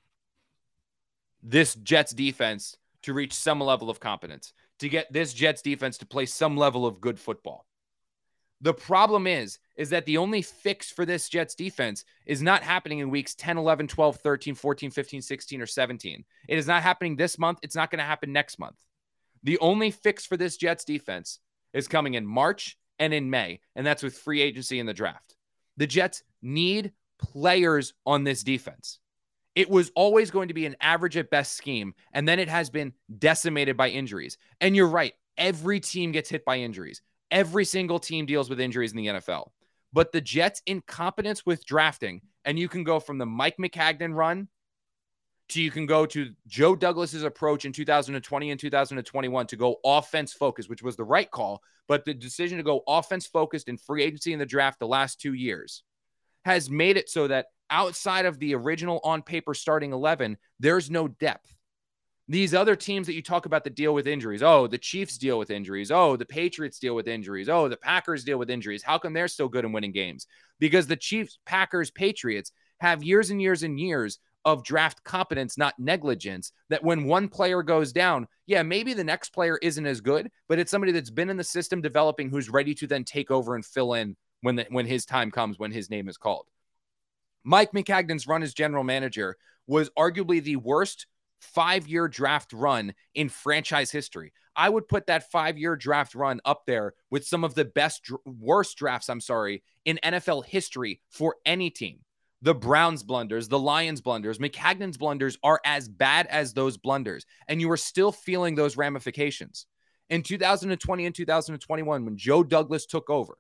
this Jets defense to reach some level of competence, to get this Jets defense to play some level of good football. The problem is that the only fix for this Jets defense is not happening in weeks 10, 11, 12, 13, 14, 15, 16, or 17. It is not happening this month. It's not going to happen next month. The only fix for this Jets defense is coming in March and in May, and that's with free agency and the draft. The Jets need players on this defense. It was always going to be an average at best scheme, and then it has been decimated by injuries. And you're right, every team gets hit by injuries. Every single team deals with injuries in the NFL. But the Jets' incompetence with drafting, and you can go from the Mike Maccagnan run to you can go to Joe Douglas's approach in 2020 and 2021 to go offense focused, which was the right call. But the decision to go offense focused in free agency in the draft the last 2 years has made it so that outside of the original on paper starting 11, there's no depth. These other teams that you talk about that deal with injuries, oh, the Chiefs deal with injuries, oh, the Patriots deal with injuries, oh, the Packers deal with injuries. How come they're still good and winning games? Because the Chiefs, Packers, Patriots have years and years and years of draft competence, not negligence, that when one player goes down, yeah, maybe the next player isn't as good, but it's somebody that's been in the system developing who's ready to then take over and fill in when his time comes, when his name is called. Mike Maccagnan's run as general manager was arguably the worst 5-year draft run in franchise history. I would put that 5-year draft run up there with some of the worst drafts, in NFL history for any team. The Browns blunders, the Lions blunders, Maccagnan's blunders are as bad as those blunders, and you are still feeling those ramifications. In 2020 and 2021, when Joe Douglas took over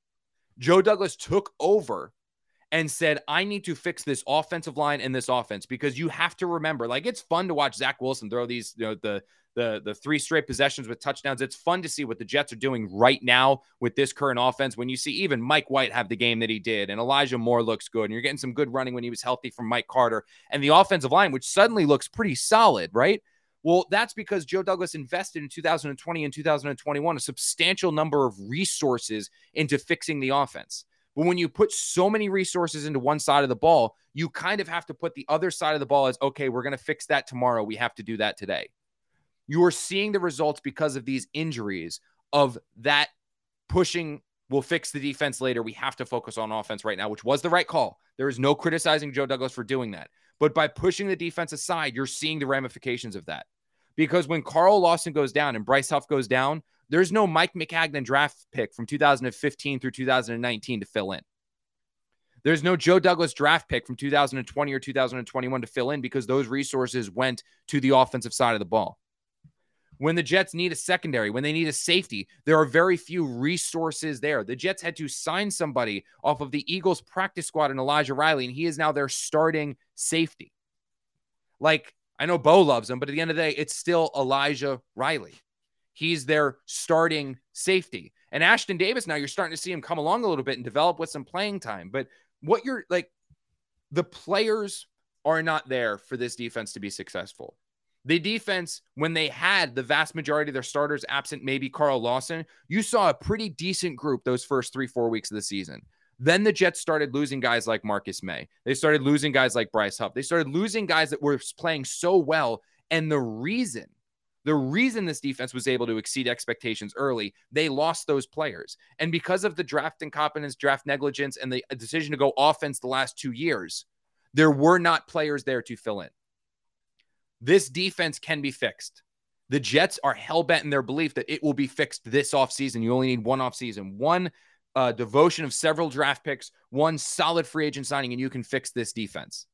and said, I need to fix this offensive line and this offense, because you have to remember, like, it's fun to watch Zach Wilson throw these, the 3 straight possessions with touchdowns. It's fun to see what the Jets are doing right now with this current offense. When you see even Mike White have the game that he did, and Elijah Moore looks good, and you're getting some good running when he was healthy from Mike Carter, and the offensive line, which suddenly looks pretty solid, right? Well, that's because Joe Douglas invested in 2020 and 2021 a substantial number of resources into fixing the offense. But when you put so many resources into one side of the ball, you kind of have to put the other side of the ball as, okay, we're going to fix that tomorrow. We have to do that today. You are seeing the results because of these injuries of that pushing, we'll fix the defense later. We have to focus on offense right now, which was the right call. There is no criticizing Joe Douglas for doing that. But by pushing the defense aside, you're seeing the ramifications of that. Because when Carl Lawson goes down and Bryce Huff goes down, there's no Mike Maccagnan draft pick from 2015 through 2019 to fill in. There's no Joe Douglas draft pick from 2020 or 2021 to fill in, because those resources went to the offensive side of the ball. When the Jets need a secondary, when they need a safety, there are very few resources there. The Jets had to sign somebody off of the Eagles practice squad in Elijah Riley, and he is now their starting safety. Like, I know Bo loves him, but at the end of the day, it's still Elijah Riley. He's their starting safety. And Ashton Davis, now you're starting to see him come along a little bit and develop with some playing time. But what you're like, the players are not there for this defense to be successful. The defense, when they had the vast majority of their starters absent, maybe Carl Lawson, you saw a pretty decent group those first 3-4 weeks of the season. Then the Jets started losing guys like Marcus May. They started losing guys like Bryce Huff. They started losing guys that were playing so well. And the reason this defense was able to exceed expectations early, they lost those players. And because of the draft incompetence, draft negligence, and the decision to go offense the last 2 years, there were not players there to fill in. This defense can be fixed. The Jets are hell-bent in their belief that it will be fixed this offseason. You only need one offseason, one devotion of several draft picks, one solid free agent signing, and you can fix this defense.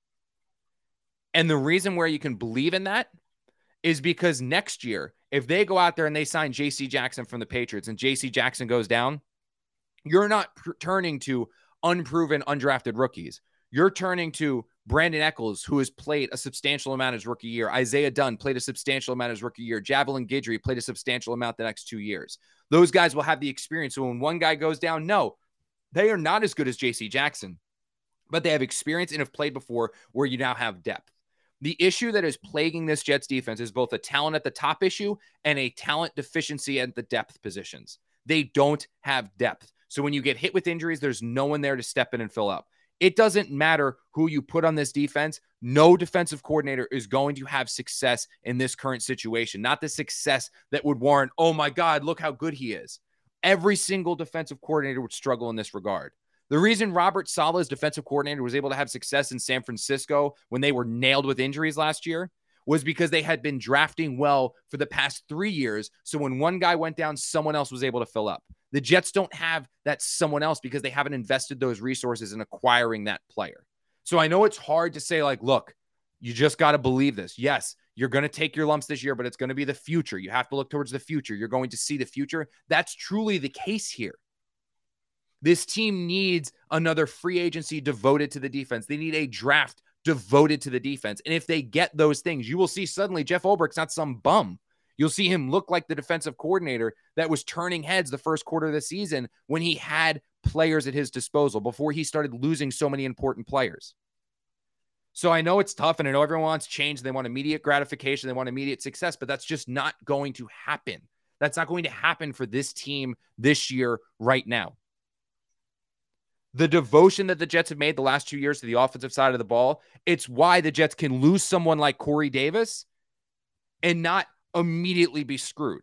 And the reason where you can believe in that is because next year, if they go out there and they sign J.C. Jackson from the Patriots and J.C. Jackson goes down, you're not turning to unproven, undrafted rookies. You're turning to Brandon Echols, who has played a substantial amount his rookie year. Isaiah Dunn played a substantial amount his rookie year. Javelin Guidry played a substantial amount the next 2 years. Those guys will have the experience. So when one guy goes down, no, they are not as good as J.C. Jackson, but they have experience and have played before where you now have depth. The issue that is plaguing this Jets defense is both a talent at the top issue and a talent deficiency at the depth positions. They don't have depth. So when you get hit with injuries, there's no one there to step in and fill up. It doesn't matter who you put on this defense. No defensive coordinator is going to have success in this current situation. Not the success that would warrant, oh my God, look how good he is. Every single defensive coordinator would struggle in this regard. The reason Robert Saleh's defensive coordinator was able to have success in San Francisco when they were nailed with injuries last year was because they had been drafting well for the past 3 years. So when one guy went down, someone else was able to fill up. The Jets don't have that someone else because they haven't invested those resources in acquiring that player. So I know it's hard to say, like, look, you just got to believe this. Yes, you're going to take your lumps this year, but it's going to be the future. You have to look towards the future. You're going to see the future. That's truly the case here. This team needs another free agency devoted to the defense. They need a draft devoted to the defense. And if they get those things, you will see suddenly Jeff Ulbricht's not some bum. You'll see him look like the defensive coordinator that was turning heads the first quarter of the season when he had players at his disposal before he started losing so many important players. So I know it's tough and I know everyone wants change. They want immediate gratification. They want immediate success, but that's just not going to happen. That's not going to happen for this team this year right now. The devotion that the Jets have made the last 2 years to the offensive side of the ball, it's why the Jets can lose someone like Corey Davis and not immediately be screwed.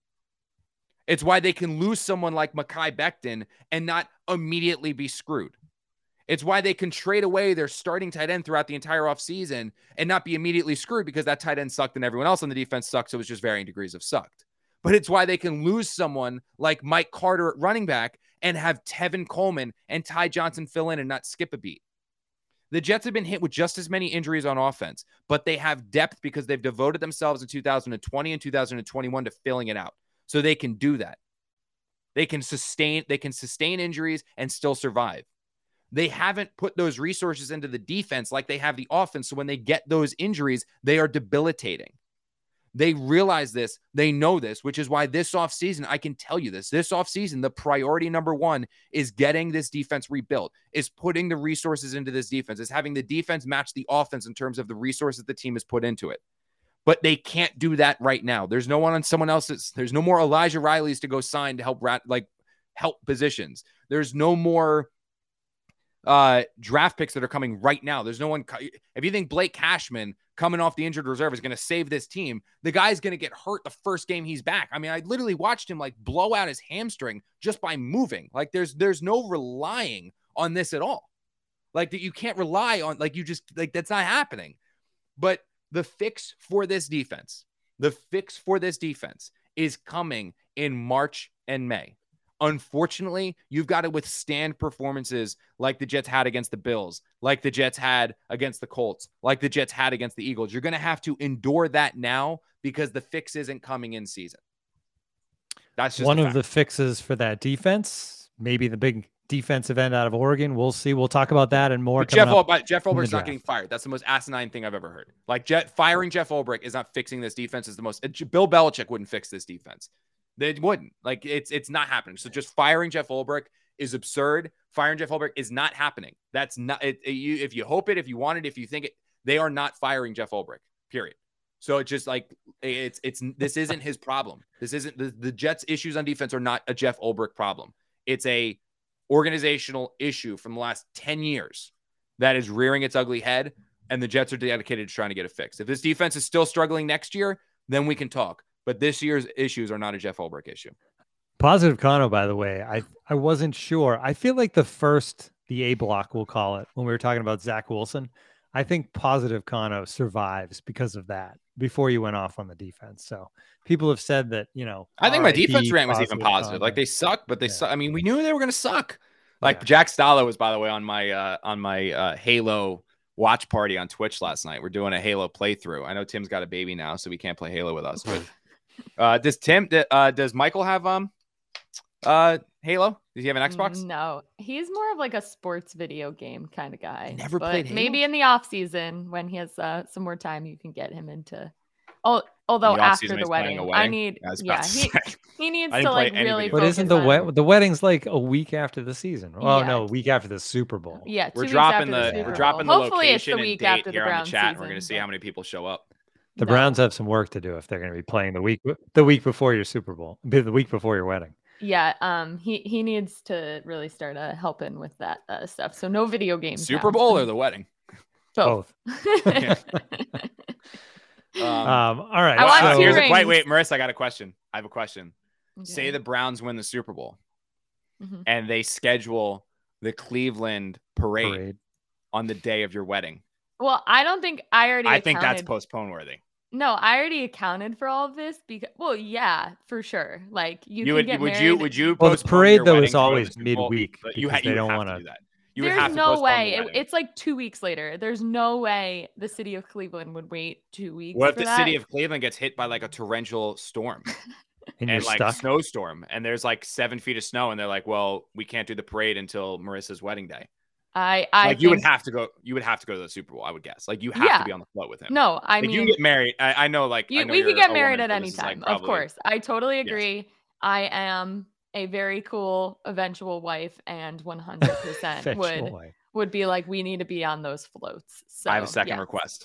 It's why they can lose someone like Mekhi Becton and not immediately be screwed. It's why they can trade away their starting tight end throughout the entire offseason and not be immediately screwed because that tight end sucked and everyone else on the defense sucked, so it was just varying degrees of sucked. But it's why they can lose someone like Mike Carter at running back and have Tevin Coleman and Ty Johnson fill in and not skip a beat. The Jets have been hit with just as many injuries on offense, but they have depth because they've devoted themselves in 2020 and 2021 to filling it out. So they can do that. They can sustain injuries and still survive. They haven't put those resources into the defense like they have the offense. So when they get those injuries, they are debilitating. They realize this. They know this, which is why this offseason, I can tell you this offseason, the priority number one is getting this defense rebuilt, is putting the resources into this defense, is having the defense match the offense in terms of the resources the team has put into it. But they can't do that right now. There's no one on someone else's. There's no more Elijah Rileys to go sign to help positions. There's no more draft picks that are coming right now. There's no one. If you think Blake Cashman coming off the injured reserve is going to save this team, the guy's going to get hurt the first game he's back. I mean, I literally watched him like blow out his hamstring just by moving. Like there's no relying on this at all. Like that you can't rely on, like you just like that's not happening. But the fix for this defense is coming in March and May. Unfortunately, you've got to withstand performances like the Jets had against the Bills, like the Jets had against the Colts, like the Jets had against the Eagles. You're going to have to endure that now because the fix isn't coming in season. That's just one of the fixes for that defense. Maybe the big defensive end out of Oregon. We'll see. We'll talk about that and more. Jeff Ulbricht's not getting fired. That's the most asinine thing I've ever heard. Like firing Jeff Ulbricht is not fixing this defense. Is the most. Bill Belichick wouldn't fix this defense. They wouldn't. Like it's not happening. So just firing Jeff Ulbricht is absurd. Firing Jeff Ulbrich is not happening. That's not it. If you hope it, if you want it, if you think it, they are not firing Jeff Ulbrich, period. So it's just like, this isn't his problem. This isn't the Jets' issues on defense are not a Jeff Ulbrich problem. It's a organizational issue from the last 10 years that is rearing its ugly head, and the Jets are dedicated to trying to get it fixed. If this defense is still struggling next year, then we can talk. But this year's issues are not a Jeff Ulbrich issue. Positive Kano, by the way, I wasn't sure. I feel like the A block, we'll call it, when we were talking about Zach Wilson, I think Positive Kano survives because of that before you went off on the defense. So people have said that, I think my defense rant was even positive. Like they suck, but they suck. I mean, we knew they were going to suck. Like Jack Stalo was, by the way, on my Halo watch party on Twitch last night. We're doing a Halo playthrough. I know Tim's got a baby now, so we can't play Halo with us. But does Michael have Halo? Does he have an Xbox? No, he's more of like a sports video game kind of guy. Never played Halo? Maybe in the off season when he has some more time, you can get him into. Although after the wedding, I need. He needs to like really. But isn't the wedding's like a week after the season? Oh no, a week after the Super Bowl. Yeah, we're dropping the Hopefully location it's the week and after date here the Browns on the chat. season, We're going to see how many people show up. The Browns have some work to do if they're going to be playing the week before your Super Bowl, the week before your wedding. Yeah, he needs to really start helping with that stuff. So no video games. Super Bowl or the wedding? Both. All right. Wait, Marissa, I got a question. I have a question. Okay. Say the Browns win the Super Bowl, and they schedule the Cleveland parade on the day of your wedding. Well, I don't think I think that's postpone worthy. No, I already accounted for all of this because, yeah, for sure. Like would you Well, the parade though is always midweek. You don't want to do that. There's no way. It's like 2 weeks later. There's no way the city of Cleveland would wait 2 weeks. What if the city of Cleveland gets hit by like a torrential storm and like a snowstorm, and there's like 7 feet of snow, and they're like, "Well, we can't do the parade until Marissa's wedding day." You would have to go. You would have to go to the Super Bowl, I would guess. Like you have to be on the float with him. No, I mean, you can get married. I know, like we could get married at any time. Of course, I totally agree. Yes. I am a very cool eventual wife, and 100% would be like, we need to be on those floats. So I have a second request.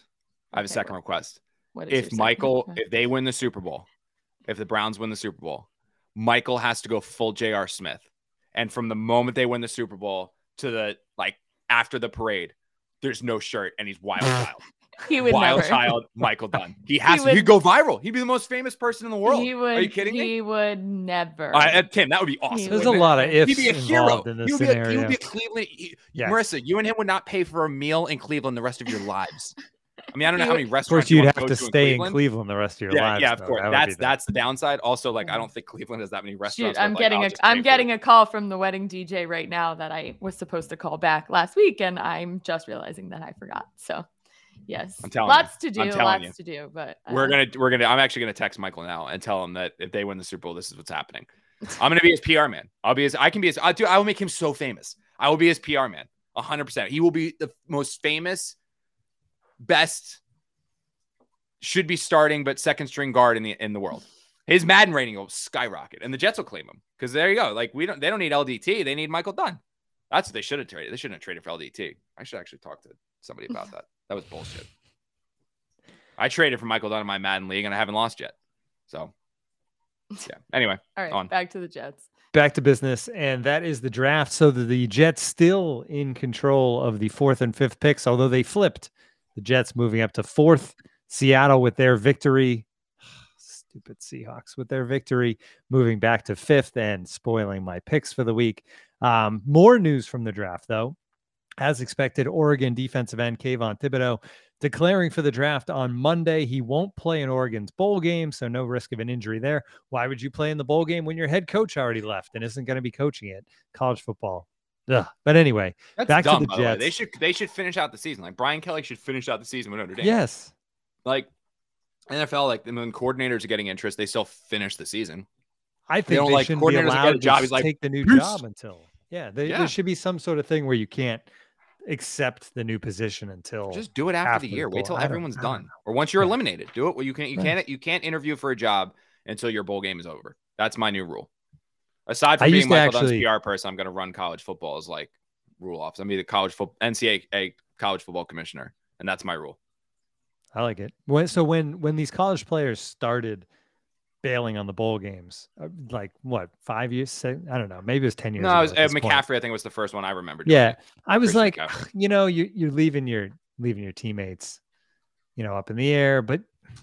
What is if they win the Super Bowl, if the Browns win the Super Bowl, Michael has to go full J.R. Smith, and from the moment they win the Super Bowl to the after the parade, there's no shirt and he's wild. He would wild never. Child Michael Dunn. He'd go viral. He'd be the most famous person in the world. Are you kidding me? He would never. Tim, that would be awesome. There's a lot of ifs involved in this scenario. He would be a Cleveland. Marissa, you and him would not pay for a meal in Cleveland the rest of your lives. I mean, I don't know how many restaurants. Of course, you'd have to stay in Cleveland the rest of your lives. Yeah, of course. That's the downside. Also, I don't think Cleveland has that many restaurants. I'm getting a call from the wedding DJ right now that I was supposed to call back last week, and I'm just realizing that I forgot. So, yes, I'm telling lots you. to do. But we're gonna. I'm actually gonna text Michael now and tell him that if they win the Super Bowl, this is what's happening. I'm gonna be his PR man. I will make him so famous. I will be his PR man, 100%. He will be the most famous, best. Should be starting, but second string guard in the world. His Madden rating will skyrocket, and the Jets will claim him because there you go. Like they don't need LDT, they need Michael Dunn. That's what they should have traded. They shouldn't have traded for LDT. I should actually talk to somebody about that. That was bullshit. I traded for Michael Dunn in my Madden league, and I haven't lost yet. So, yeah. Anyway, all right, back to the Jets. Back to business, and that is the draft. So the Jets still in control of the 4th and 5th picks, although they flipped. The Jets moving up to 4th. Seattle with their victory. Stupid Seahawks with their victory, moving back to 5th and spoiling my picks for the week. More news from the draft, though. As expected, Oregon defensive end Kayvon Thibodeau declaring for the draft on Monday. He won't play in Oregon's bowl game, so no risk of an injury there. Why would you play in the bowl game when your head coach already left and isn't going to be coaching it? College football. Ugh. But anyway, back to the Jets. They should finish out the season. Like Brian Kelly should finish out the season with Notre Dame. Yes. Like NFL, like when coordinators are getting interest, they still finish the season. I think they shouldn't be allowed to take the new job until. There should be some sort of thing where you can't accept the new position until. Just do it after the year. Wait till everyone's done, or once you're eliminated. Do it. Well, you can't interview for a job until your bowl game is over. That's my new rule. Aside from being Michael Dunn's PR person, I'm going to run college football as like rule office. I'm the NCAA college football commissioner, and that's my rule. I like it. When these college players started bailing on the bowl games, like what, 5 years? I don't know. Maybe it was 10 years. No, it was McCaffrey. I think was the first one I remembered. Yeah, I was like, you're leaving your teammates, up in the air. But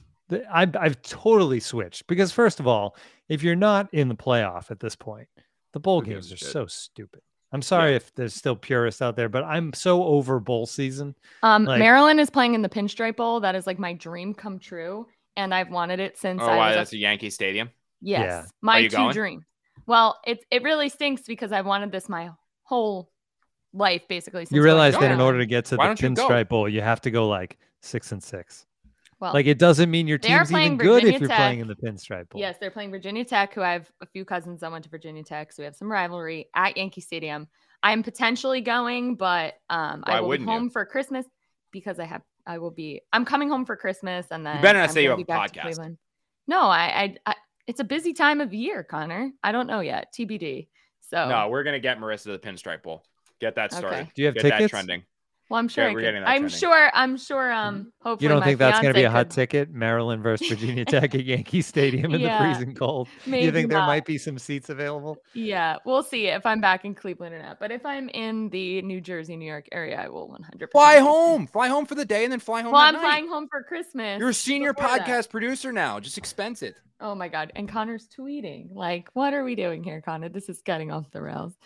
I've totally switched because first of all, if you're not in the playoff at this point, the bowl games are so stupid. I'm sorry if there's still purists out there, but I'm so over bowl season. Maryland is playing in the Pinstripe Bowl. That is like my dream come true. And I've wanted it since that's a Yankee Stadium? Yes. Yeah. My two dreams. Well, it really stinks because I've wanted this my whole life, basically. You realize that in order to get to the Pinstripe Bowl, you have to go like 6-6. Well, like it doesn't mean your team's even good if you're playing in the Pinstripe Bowl. Yes, they're playing Virginia Tech, who I have a few cousins that went to Virginia Tech, so we have some rivalry at Yankee Stadium. I'm potentially going, but I will be home for Christmas because I'm coming home for Christmas, and then you better not say you have a podcast. No, I it's a busy time of year, Connor. I don't know yet, TBD. So no, we're gonna get Marissa to the Pinstripe Bowl. Get that started. Okay. Do you have tickets? That trending. Well, I'm sure. I'm sure. Hopefully, you don't think that's going to be a hot ticket? Maryland versus Virginia Tech at Yankee Stadium in the freezing cold. You think there might be some seats available? Yeah, we'll see if I'm back in Cleveland or not. But if I'm in the New Jersey, New York area, I will 100% fly home for the day and then fly home. Well, I'm flying home for Christmas. You're a senior podcast producer now. Just expense it. Oh my God! And Connor's tweeting like, "What are we doing here, Connor? This is getting off the rails."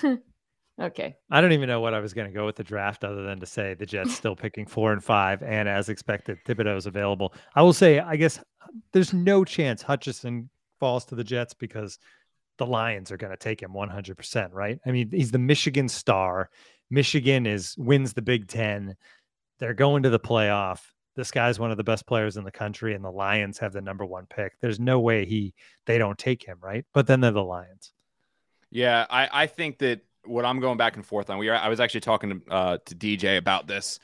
Okay. I don't even know what I was going to go with the draft other than to say the Jets still picking 4 and 5. And as expected, Thibodeau is available. I will say, I guess there's no chance Hutchinson falls to the Jets because the Lions are going to take him 100%, right? I mean, he's the Michigan star. Michigan wins the Big Ten. They're going to the playoff. This guy's one of the best players in the country, and the Lions have the number 1 pick. There's no way they don't take him, right? But then they're the Lions. Yeah, I think that what I'm going back and forth on, I was actually talking to DJ about this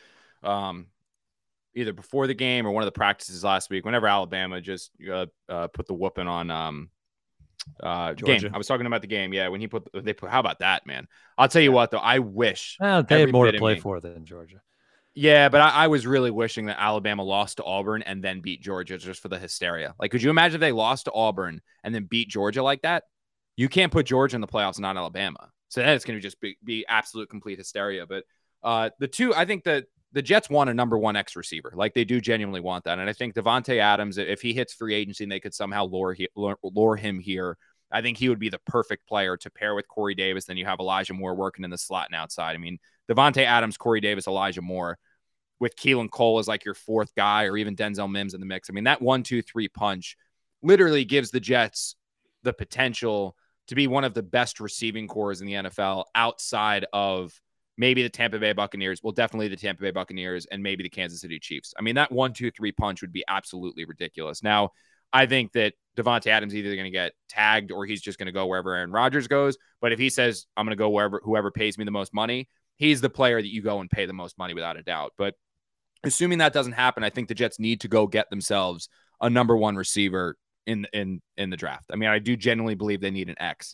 either before the game or one of the practices last week, whenever Alabama just put the whooping on game. I was talking about the game. Yeah, when how about that, man? I'll tell you what, though, I wish they had more to play for than Georgia. Yeah, but I was really wishing that Alabama lost to Auburn and then beat Georgia just for the hysteria. Like, could you imagine if they lost to Auburn and then beat Georgia like that? You can't put Georgia in the playoffs, not Alabama. So then it's going to just be absolute complete hysteria. But I think that the Jets want a number 1 X receiver. Like, they do genuinely want that. And I think Devontae Adams, if he hits free agency and they could somehow lure him here, I think he would be the perfect player to pair with Corey Davis. Then you have Elijah Moore working in the slot and outside. I mean, Devontae Adams, Corey Davis, Elijah Moore with Keelan Cole as like your 4th guy, or even Denzel Mims in the mix. I mean, that 1-2-3 punch literally gives the Jets the potential to be one of the best receiving corps in the NFL outside of maybe the Tampa Bay Buccaneers. Well, definitely the Tampa Bay Buccaneers and maybe the Kansas City Chiefs. I mean, that 1-2-3 punch would be absolutely ridiculous. Now, I think that Devontae Adams either going to get tagged or he's just going to go wherever Aaron Rodgers goes. But if he says, I'm going to go whoever pays me the most money, he's the player that you go and pay the most money without a doubt. But assuming that doesn't happen, I think the Jets need to go get themselves a number 1 receiver in the draft. I mean, I do genuinely believe they need an X.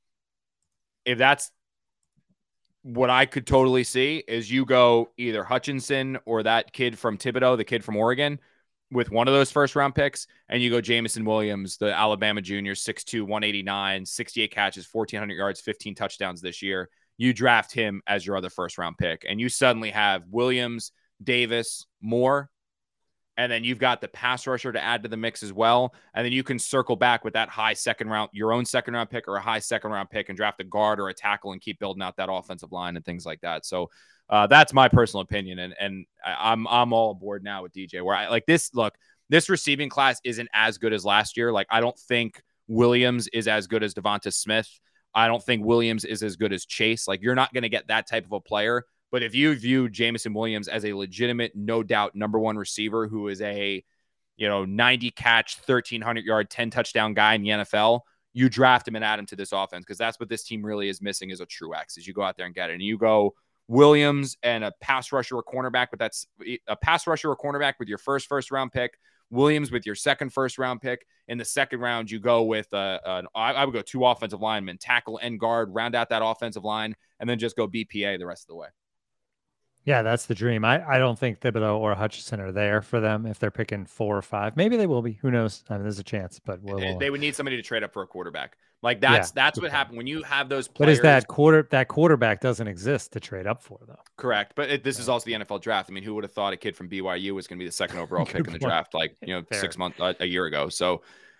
If that's what I could totally see, is you go either Hutchinson or that kid from Thibodeau, the kid from Oregon, with one of those first-round picks, and you go Jameson Williams, the Alabama junior, 6'2", 189, 68 catches, 1,400 yards, 15 touchdowns this year. You draft him as your other first-round pick, and you suddenly have Williams, Davis, Moore, and then you've got the pass rusher to add to the mix as well. And then you can circle back with that high second round, your own second round pick or a high second round pick, and draft a guard or a tackle and keep building out that offensive line and things like that. So that's my personal opinion. And I'm all aboard now with DJ, where I like this. Look, this receiving class isn't as good as last year. Like, I don't think Williams is as good as Devonta Smith. I don't think Williams is as good as Chase. Like, you're not going to get that type of a player. But if you view Jameson Williams as a legitimate, no doubt, number 1 receiver who is a, 90 catch, 1,300 yard, 10 touchdown guy in the NFL, you draft him and add him to this offense, because that's what this team really is missing, is a true X. Is you go out there and get it, and you go Williams and a pass rusher or cornerback, but that's a pass rusher or cornerback with your first round pick Williams with your second first-round pick. In the second round, you go with I would go 2 offensive linemen, tackle and guard, round out that offensive line, and then just go BPA the rest of the way. Yeah, that's the dream. I don't think Thibodeau or Hutchinson are there for them if they're picking 4 or 5. Maybe they will be. Who knows? I mean, there's a chance, but they would need somebody to trade up for a quarterback. Like that's what happened when you have those players. But is that quarterback doesn't exist to trade up for, though? Correct. But this is also the NFL draft. I mean, who would have thought a kid from BYU was going to be the second overall pick in the draft, like, 6 months, a year ago. So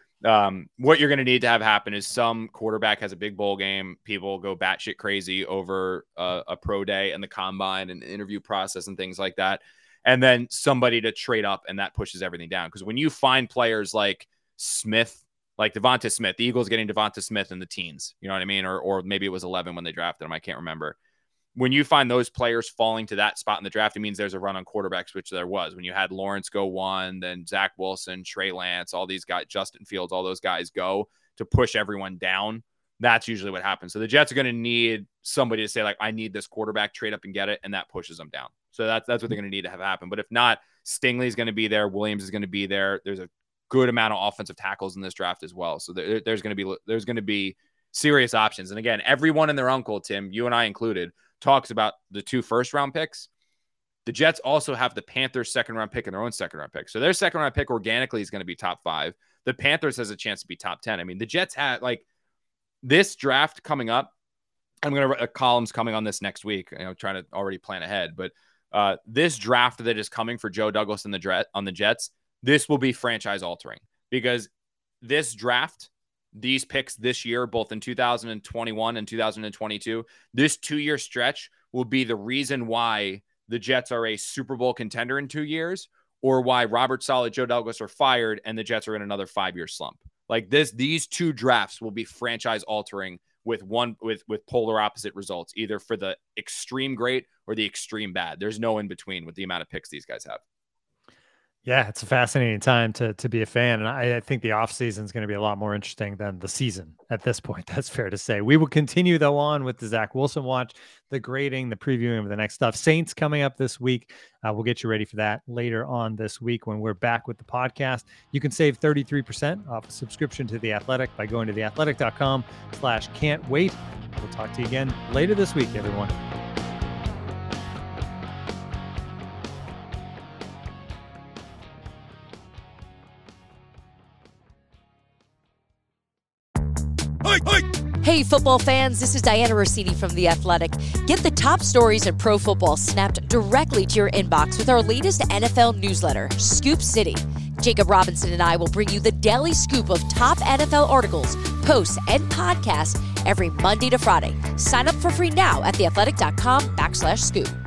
what you're going to need to have happen is some quarterback has a big bowl game. People go batshit crazy over a pro day and the combine and the interview process and things like that. And then somebody to trade up, and that pushes everything down. Because when you find players like Smith, like Devonta Smith, the Eagles getting Devonta Smith in the teens, you know what I mean? Or maybe it was 11 when they drafted him. I can't remember. When you find those players falling to that spot in the draft, it means there's a run on quarterbacks, which there was. When you had Lawrence go 1, then Zach Wilson, Trey Lance, all these guys, Justin Fields, all those guys go to push everyone down. That's usually what happens. So the Jets are going to need somebody to say, like, I need this quarterback, trade up and get it, and that pushes them down. So that's what they're going to need to have happen. But if not, Stingley's going to be there. Williams is going to be there. There's a good amount of offensive tackles in this draft as well. So there's going to be serious options. And again, everyone and their uncle, Tim, you and I included, talks about the 2 first-round picks. The Jets also have the Panthers' second-round pick and their own second-round pick. So their second-round pick organically is going to be top 5. The Panthers has a chance to be top 10. I mean, the Jets had, like, this draft coming up. I'm going to write columns coming on this next week, trying to already plan ahead. But this draft that is coming for Joe Douglas and on the Jets, this will be franchise-altering. Because this draft, these picks this year, both in 2021 and 2022, this 2-year stretch will be the reason why the Jets are a Super Bowl contender in 2 years, or why Robert Saleh, Joe Douglas are fired and the Jets are in another 5-year slump. Like these 2 drafts will be franchise altering with polar opposite results, either for the extreme great or the extreme bad. There's no in between with the amount of picks these guys have. Yeah, it's a fascinating time to be a fan. And I think the offseason is going to be a lot more interesting than the season at this point. That's fair to say. We will continue, though, on with the Zach Wilson watch, the grading, the previewing of the next stuff. Saints coming up this week. We'll get you ready for that later on this week when we're back with the podcast. You can save 33% off a subscription to The Athletic by going to theathletic.com/can'twait. We'll talk to you again later this week, everyone. Hey, football fans, this is Diana Rossini from The Athletic. Get the top stories in pro football snapped directly to your inbox with our latest NFL newsletter, Scoop City. Jacob Robinson and I will bring you the daily scoop of top NFL articles, posts, and podcasts every Monday to Friday. Sign up for free now at theathletic.com/scoop.